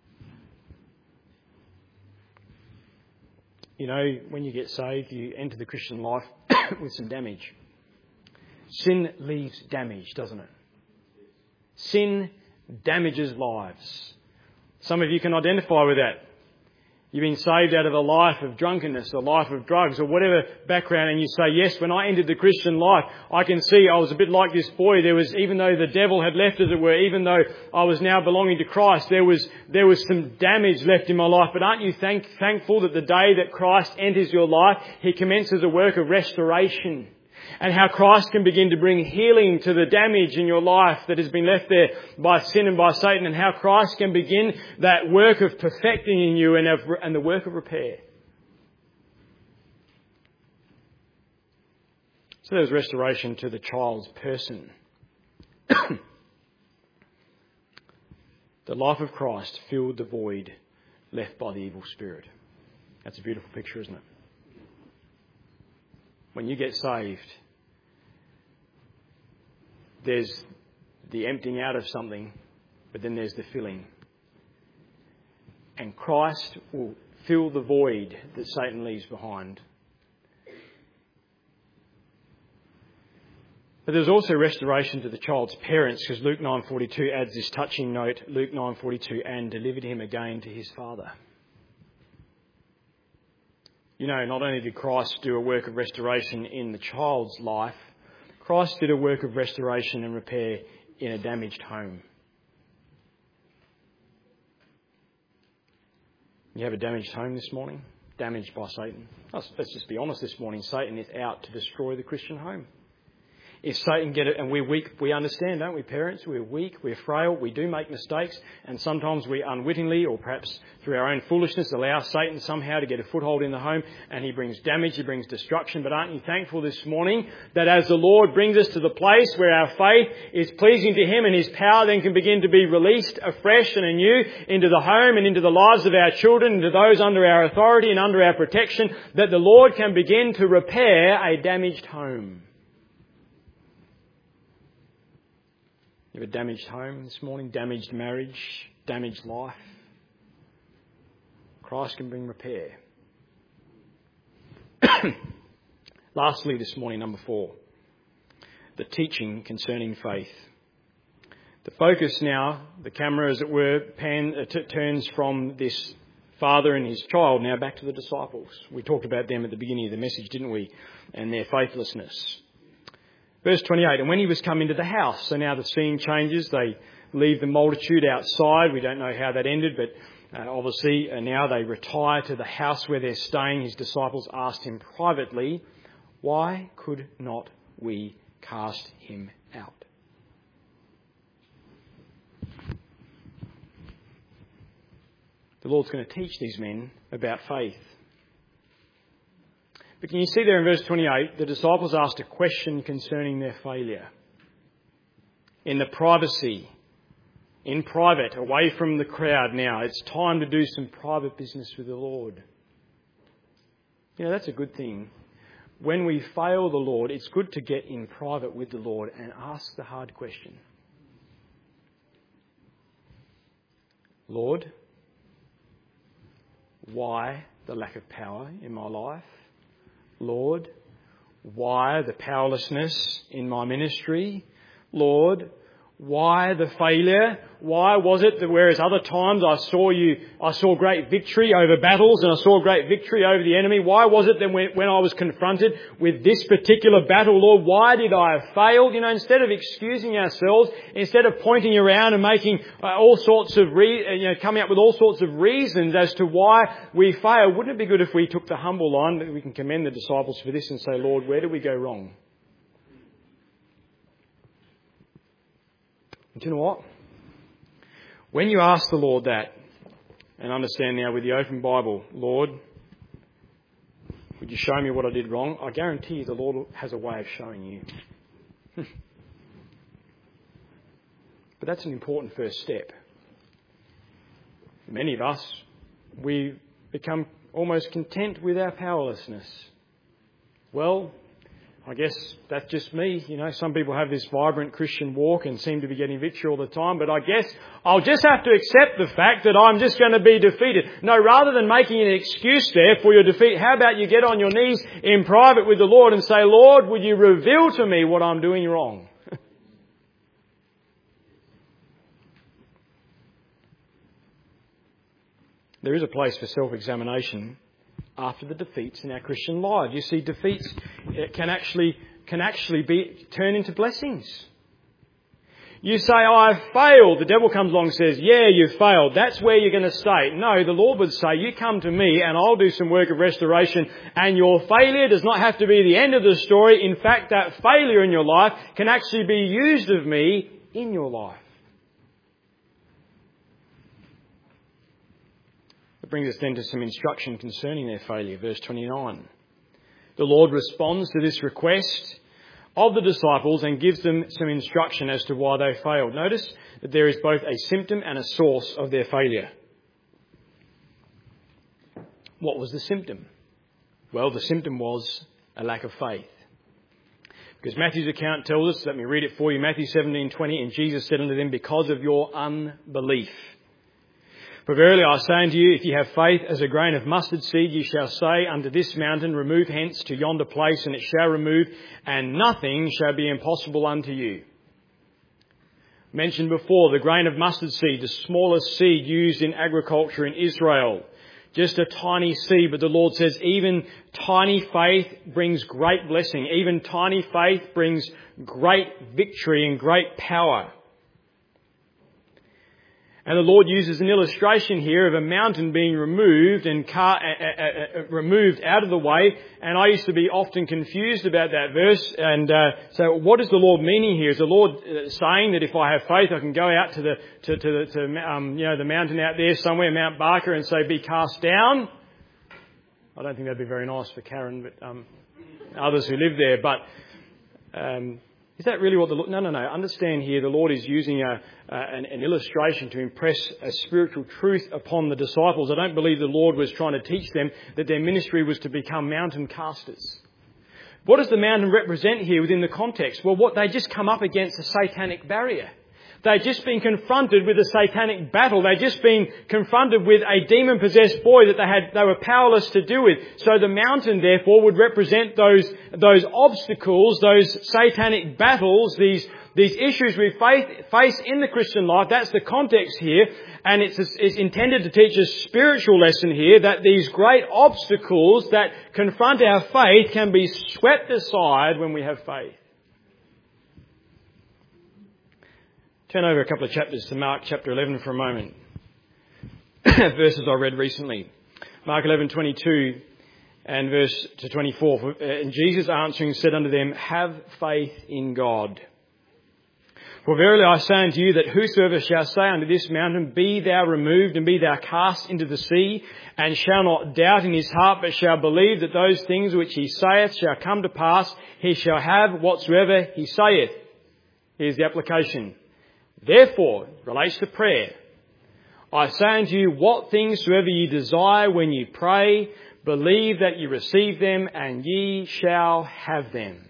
S1: You know, when you get saved, you enter the Christian life with some damage. Sin leaves damage, doesn't it? Sin damages lives. Some of you can identify with that. You've been saved out of a life of drunkenness, a life of drugs, or whatever background, and you say, yes, when I entered the Christian life, I can see I was a bit like this boy. There was, even though the devil had left, as it were, even though I was now belonging to Christ, there was there was some damage left in my life. But aren't you thank, thankful that the day that Christ enters your life, He commences a work of restoration? And how Christ can begin to bring healing to the damage in your life that has been left there by sin and by Satan, and how Christ can begin that work of perfecting in you and, of, and the work of repair. So there's restoration to the child's person. The life of Christ filled the void left by the evil spirit. That's a beautiful picture, isn't it? When you get saved, there's the emptying out of something, but then there's the filling. And Christ will fill the void that Satan leaves behind. But there's also restoration to the child's parents, because Luke nine forty-two adds this touching note, Luke nine forty-two, and delivered him again to his father. You know, not only did Christ do a work of restoration in the child's life, Christ did a work of restoration and repair in a damaged home. You have a damaged home this morning, damaged by Satan. Let's, let's just be honest this morning, Satan is out to destroy the Christian home. If Satan get it, and we're weak, we understand, don't we, parents? We're weak, we're frail, we do make mistakes, and sometimes we unwittingly, or perhaps through our own foolishness, allow Satan somehow to get a foothold in the home, and he brings damage, he brings destruction. But aren't you thankful this morning that as the Lord brings us to the place where our faith is pleasing to Him, and His power then can begin to be released afresh and anew into the home and into the lives of our children, into those under our authority and under our protection, that the Lord can begin to repair a damaged home. You have a damaged home this morning, damaged marriage, damaged life. Christ can bring repair. Lastly this morning, number four, the teaching concerning faith. The focus now, the camera as it were, pan, uh, t- turns from this father and his child now back to the disciples. We talked about them at the beginning of the message, didn't we? And their faithlessness. Verse twenty-eight, and when he was come into the house, so now the scene changes. They leave the multitude outside. We don't know how that ended, but uh, obviously uh, now they retire to the house where they're staying. His disciples asked him privately, why could not we cast him out? the Lord's going to teach these men about faith. But can you see there in verse twenty-eight, the disciples asked a question concerning their failure. In the privacy, in private, away from the crowd now, it's time to do some private business with the Lord. You know, that's a good thing. When we fail the Lord, it's good to get in private with the Lord and ask the hard question. Lord, why the lack of power in my life? Lord, why the powerlessness in my ministry? Lord, why the failure? Why was it that whereas other times I saw you, I saw great victory over battles and I saw great victory over the enemy, why was it that when, when I was confronted with this particular battle, Lord, why did I have failed? You know, instead of excusing ourselves, instead of pointing around and making uh, all sorts of, re- you know, coming up with all sorts of reasons as to why we fail, wouldn't it be good if we took the humble line that we can commend the disciples for this and say, Lord, where did we go wrong? Do you know what? When you ask the Lord that, and understand now with the open Bible, Lord, would you show me what I did wrong? I guarantee you the Lord has a way of showing you. But that's an important first step. Many of us, we become almost content with our powerlessness. Well, I guess that's just me. You know, some people have this vibrant Christian walk and seem to be getting victory all the time. But I guess I'll just have to accept the fact that I'm just going to be defeated. No, rather than making an excuse there for your defeat, how about you get on your knees in private with the Lord and say, Lord, would you reveal to me what I'm doing wrong? There is a place for self-examination after the defeats in our Christian life. You see, defeats can actually can actually be turned into blessings. You say, oh, I've failed. The devil comes along and says, yeah, you've failed. That's where you're going to stay. No, the Lord would say, you come to me and I'll do some work of restoration, and your failure does not have to be the end of the story. In fact, that failure in your life can actually be used of me in your life. That brings us then to some instruction concerning their failure. Verse twenty-nine. The Lord responds to this request of the disciples and gives them some instruction as to why they failed. Notice that there is both a symptom and a source of their failure. What was the symptom? Well, the symptom was a lack of faith. Because Matthew's account tells us, let me read it for you, Matthew seventeen twenty, and Jesus said unto them, because of your unbelief. For verily I say unto you, if ye have faith as a grain of mustard seed, ye shall say unto this mountain, remove hence to yonder place, and it shall remove, and nothing shall be impossible unto you. Mentioned before, the grain of mustard seed, the smallest seed used in agriculture in Israel. Just a tiny seed, but the Lord says even tiny faith brings great blessing. Even tiny faith brings great victory and great power. And the Lord uses an illustration here of a mountain being removed and car, uh, uh, uh, removed out of the way. And I used to be often confused about that verse. And uh, so, what is the Lord meaning here? Is the Lord uh, saying that if I have faith, I can go out to the to to, the, to um, you know the mountain out there somewhere, Mount Barker, and say, "Be cast down"? I don't think that'd be very nice for Karen, but um, others who live there. But um, is that really what the Lord... No, no, no. Understand here, the Lord is using a, a, an, an illustration to impress a spiritual truth upon the disciples. I don't believe the Lord was trying to teach them that their ministry was to become mountain casters. What does the mountain represent here within the context? Well, what they just come up against a satanic barrier. They'd just been confronted with a satanic battle. They'd just been confronted with a demon-possessed boy that they had, they were powerless to do with. So the mountain, therefore, would represent those, those obstacles, those satanic battles, these, these issues we face, face in the Christian life. That's the context here. And it's, it's intended to teach a spiritual lesson here that these great obstacles that confront our faith can be swept aside when we have faith. Turn over a couple of chapters to Mark chapter eleven for a moment. Verses I read recently. Mark eleven twenty-two and verse to twenty-four. And Jesus answering said unto them, have faith in God. For verily I say unto you that whosoever shall say unto this mountain, Be thou removed and be thou cast into the sea, and shall not doubt in his heart, but shall believe that those things which he saith shall come to pass, he shall have whatsoever he saith. Here's the application. Therefore, it relates to prayer. I say unto you, what things soever ye desire when ye pray, believe that ye receive them, and ye shall have them.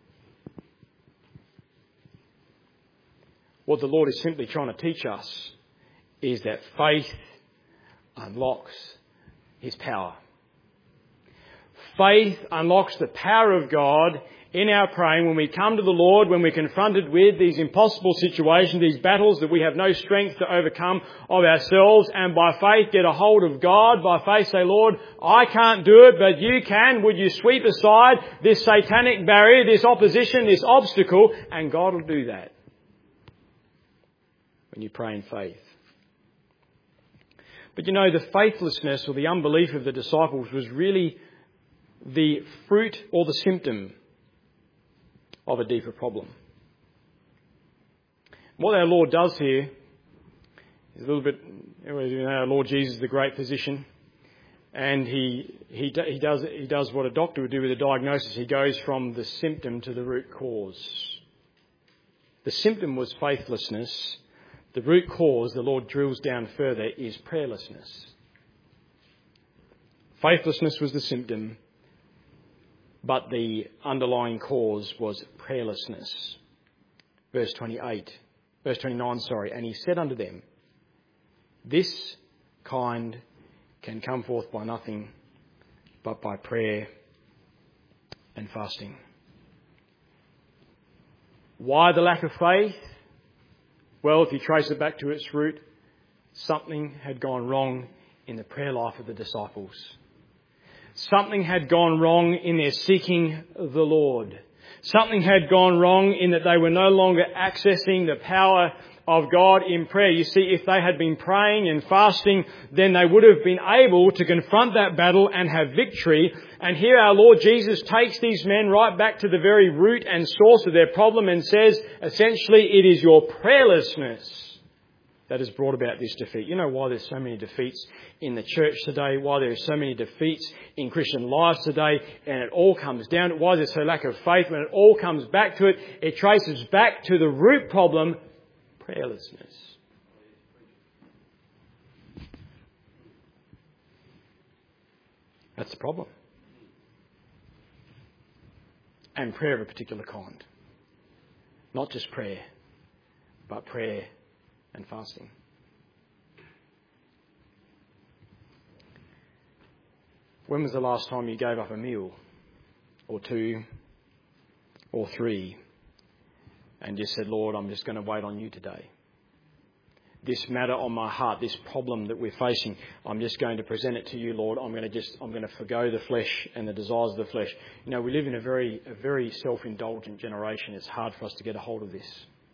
S1: What the Lord is simply trying to teach us is that faith unlocks His power. Faith unlocks the power of God in our praying when we come to the Lord, when we're confronted with these impossible situations, these battles that we have no strength to overcome of ourselves, and by faith get a hold of God. By faith say, Lord, I can't do it, but you can. Would you sweep aside this satanic barrier, this opposition, this obstacle? And God will do that when you pray in faith. But you know, the faithlessness or the unbelief of the disciples was really the fruit or the symptom of a deeper problem. What our Lord does here is a little bit, you know, our Lord Jesus is the great physician, and he he he does he does what a doctor would do with a diagnosis. He goes from the symptom to the root cause. The symptom was faithlessness. The root cause, the Lord drills down further, is prayerlessness. Faithlessness was the symptom, but the underlying cause was prayerlessness. Verse twenty-eight, verse twenty-nine, sorry. And he said unto them, This kind can come forth by nothing but by prayer and fasting. Why the lack of faith? Well, if you trace it back to its root, something had gone wrong in the prayer life of the disciples. Something had gone wrong in their seeking the Lord. Something had gone wrong in that they were no longer accessing the power of God in prayer. You see, if they had been praying and fasting, then they would have been able to confront that battle and have victory. And here our Lord Jesus takes these men right back to the very root and source of their problem and says, essentially, it is your prayerlessness that has brought about this defeat. You know why there's so many defeats in the church today, why there are so many defeats in Christian lives today, and it all comes down to why there's so lack of faith. When it all comes back to it, it traces back to the root problem, prayerlessness. That's the problem. And prayer of a particular kind. Not just prayer, but prayer and fasting. When was the last time you gave up a meal or two or three and just said, Lord, I'm just going to wait on you today? This matter on my heart, this problem that we're facing, I'm just going to present it to you, Lord. I'm going to just, I'm going to forgo the flesh and the desires of the flesh. You know, we live in a very, a very self-indulgent generation. It's hard for us to get a hold of this.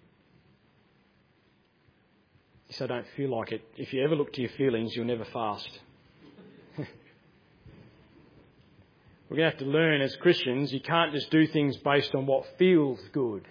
S1: So don't feel like it. If you ever look to your feelings, you'll never fast. We're going to have to learn as Christians, you can't just do things based on what feels good.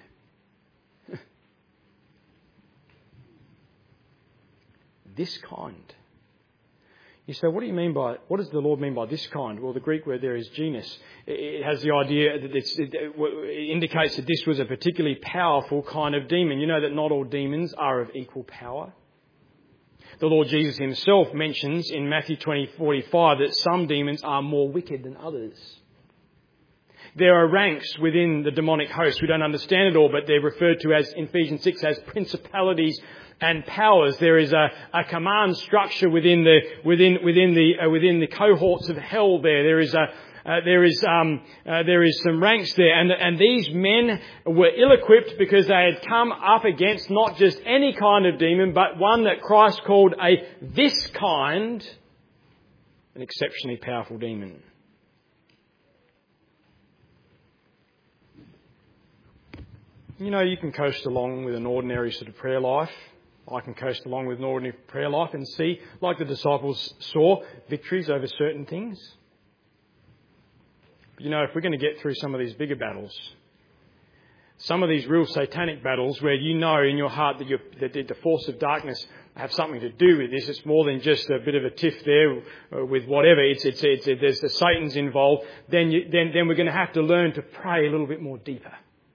S1: This kind. You say, what do you mean by, what does the Lord mean by this kind? Well, the Greek word there is genus. It has the idea that it's, it indicates that this was a particularly powerful kind of demon. You know that not all demons are of equal power. The Lord Jesus himself mentions in Matthew twenty forty-five that some demons are more wicked than others. There are ranks within the demonic host. We don't understand it all, but they're referred to as, in Ephesians six, as principalities and powers. There is a, a command structure within the within within the uh, within the cohorts of hell. There, there is a uh, there is um uh, there is some ranks there, and and these men were ill-equipped because they had come up against not just any kind of demon, but one that Christ called a this kind, an exceptionally powerful demon. You know, you can coast along with an ordinary sort of prayer life. I can coast along with an ordinary prayer life and see, like the disciples saw, victories over certain things. But you know, if we're going to get through some of these bigger battles, some of these real satanic battles where you know in your heart that, you're, that the force of darkness have something to do with this. It's more than just a bit of a tiff there with whatever. It's, it's, it's, it's there's the Satan's involved. Then, you, then, then we're going to have to learn to pray a little bit more deeper.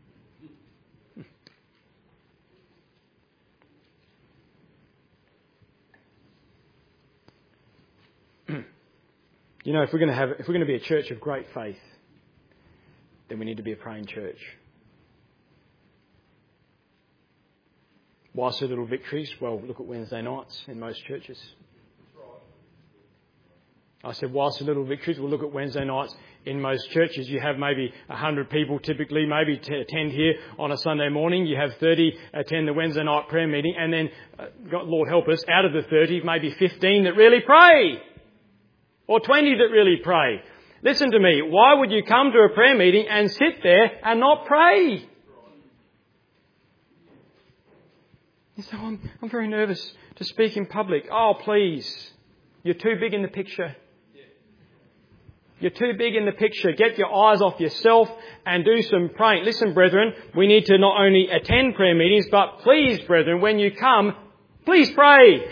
S1: You know, if we're going to have, if we're going to be a church of great faith, then we need to be a praying church. Why so little victories? Well, look at Wednesday nights in most churches. I said, why so little victories? Well, look at Wednesday nights in most churches. You have maybe one hundred people typically maybe to attend here on a Sunday morning. You have thirty attend the Wednesday night prayer meeting. And then, uh, God, Lord help us, out of the thirty, maybe fifteen that really pray. Or twenty that really pray. Listen to me. Why would you come to a prayer meeting and sit there and not pray? You say, oh, I'm, I'm very nervous to speak in public. Oh, please. You're too big in the picture. You're too big in the picture. Get your eyes off yourself and do some praying. Listen, brethren, we need to not only attend prayer meetings, but please, brethren, when you come, please pray.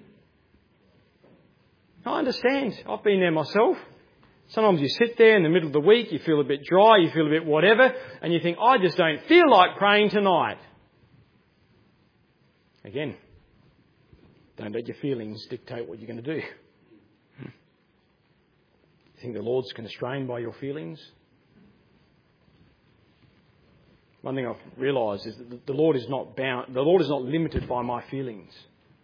S1: I understand. I've been there myself. Sometimes you sit there in the middle of the week, you feel a bit dry, you feel a bit whatever, and you think, I just don't feel like praying tonight. Again, don't let your feelings dictate what you're going to do. You think the Lord's constrained by your feelings? One thing I've realised is that the Lord is not bound, the Lord is not limited by my feelings.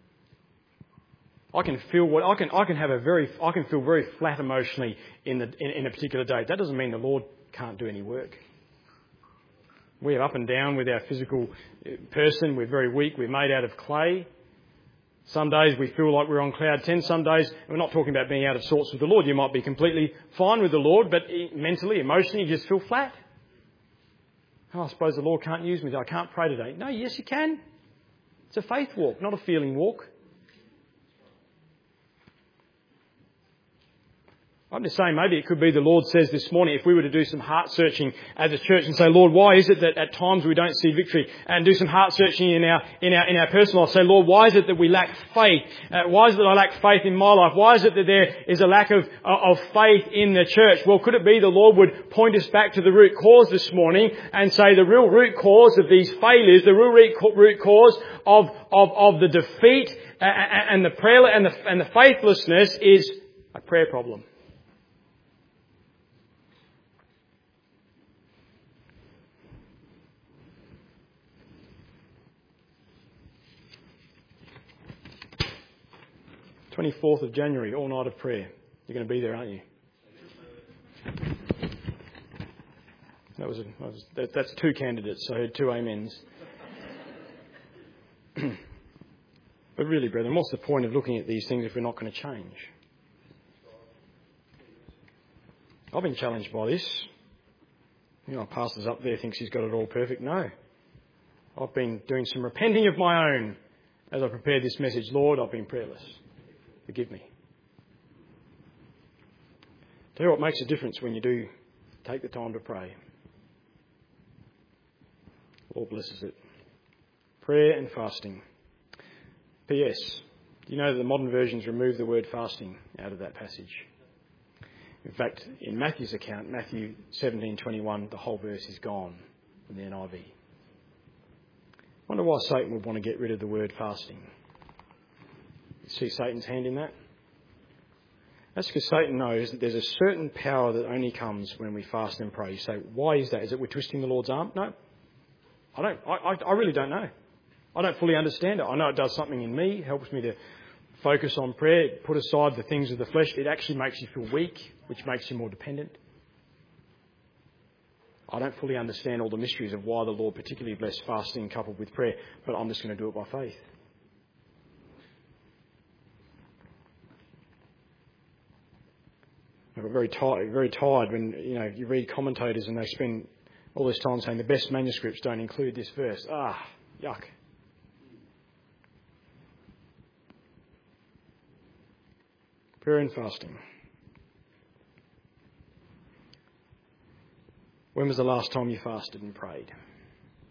S1: I can feel what I can. I can have a very. I can feel very flat emotionally in the in, in a particular day. That doesn't mean the Lord can't do any work. We're up and down with our physical person. We're very weak. We're made out of clay. Some days we feel like we're on cloud ten. Some days we're not talking about being out of sorts with the Lord. You might be completely fine with the Lord, but mentally, emotionally, you just feel flat. Oh, I suppose the Lord can't use me. I can't pray today. No, yes, you can. It's a faith walk, not a feeling walk. I'm just saying maybe it could be the Lord says this morning, if we were to do some heart searching as a church and say, Lord, why is it that at times we don't see victory? And do some heart searching in our in our in our personal life. Say, Lord, why is it that we lack faith? Uh, why is it that I lack faith in my life? Why is it that there is a lack of uh, of faith in the church? Well, could it be the Lord would point us back to the root cause this morning and say the real root cause of these failures, the real root cause of of of the defeat and the prayer and the and the faithlessness is a prayer problem. twenty-fourth of January, all night of prayer. You're going to be there, aren't you? That was, a, that was that, that's two candidates, so I heard two amens. But really, brethren, what's the point of looking at these things if we're not going to change? I've been challenged by this. You know, pastor's up there thinks he's got it all perfect. No. I've been doing some repenting of my own as I prepared this message. Lord, I've been prayerless. Forgive me. Tell you what makes a difference when you do take the time to pray. Lord blesses it. Prayer and fasting. P S. Do you know that the modern versions remove the word fasting out of that passage? In fact, in Matthew's account, Matthew seventeen twenty-one, the whole verse is gone in the N I V. I wonder why Satan would want to get rid of the word fasting. See Satan's hand in that? That's because Satan knows that there's a certain power that only comes when we fast and pray. You say, why is that? Is it we're twisting the Lord's arm? No. I don't. I, I, I really don't know. I don't fully understand it. I know it does something in me. It helps me to focus on prayer, put aside the things of the flesh. It actually makes you feel weak, which makes you more dependent. I don't fully understand all the mysteries of why the Lord particularly blessed fasting coupled with prayer, but I'm just going to do it by faith. I got very tired, very tired when, you know, you read commentators and they spend all this time saying the best manuscripts don't include this verse. Ah, yuck. Prayer and fasting. When was the last time you fasted and prayed?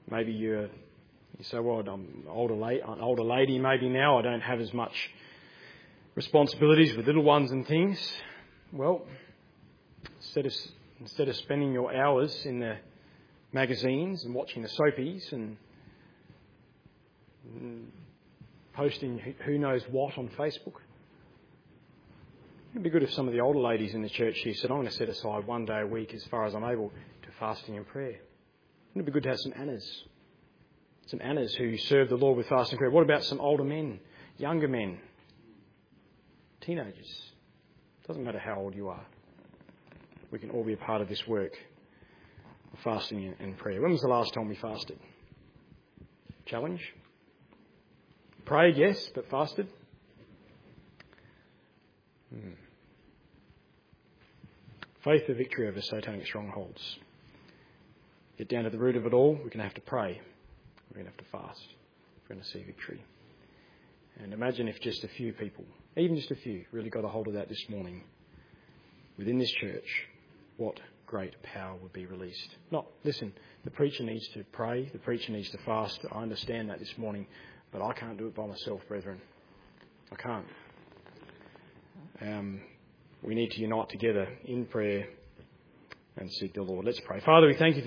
S1: Maybe you're, you say, well, I'm an older, lady, an older lady maybe now. I don't have as much responsibilities with little ones and things. Well, instead of, instead of spending your hours in the magazines and watching the soapies and posting who knows what on Facebook, it'd be good if some of the older ladies in the church here said, I'm going to set aside one day a week as far as I'm able to fasting and prayer. It'd be good to have some Annas. Some Annas who serve the Lord with fasting and prayer. What about some older men, younger men, teenagers? Doesn't matter how old you are. We can all be a part of this work of fasting and prayer. When was the last time we fasted? Challenge? Prayed, yes, but fasted? Hmm. Faith for victory over satanic strongholds. Get down to the root of it all. We're going to have to pray. We're going to have to fast. We're going to see victory. And imagine if just a few people, even just a few, really got a hold of that this morning. Within this church, what great power would be released. Not, listen, the preacher needs to pray. The preacher needs to fast. I understand that this morning. But I can't do it by myself, brethren. I can't. Um, we need to unite together in prayer and seek the Lord. Let's pray. Father, we thank you for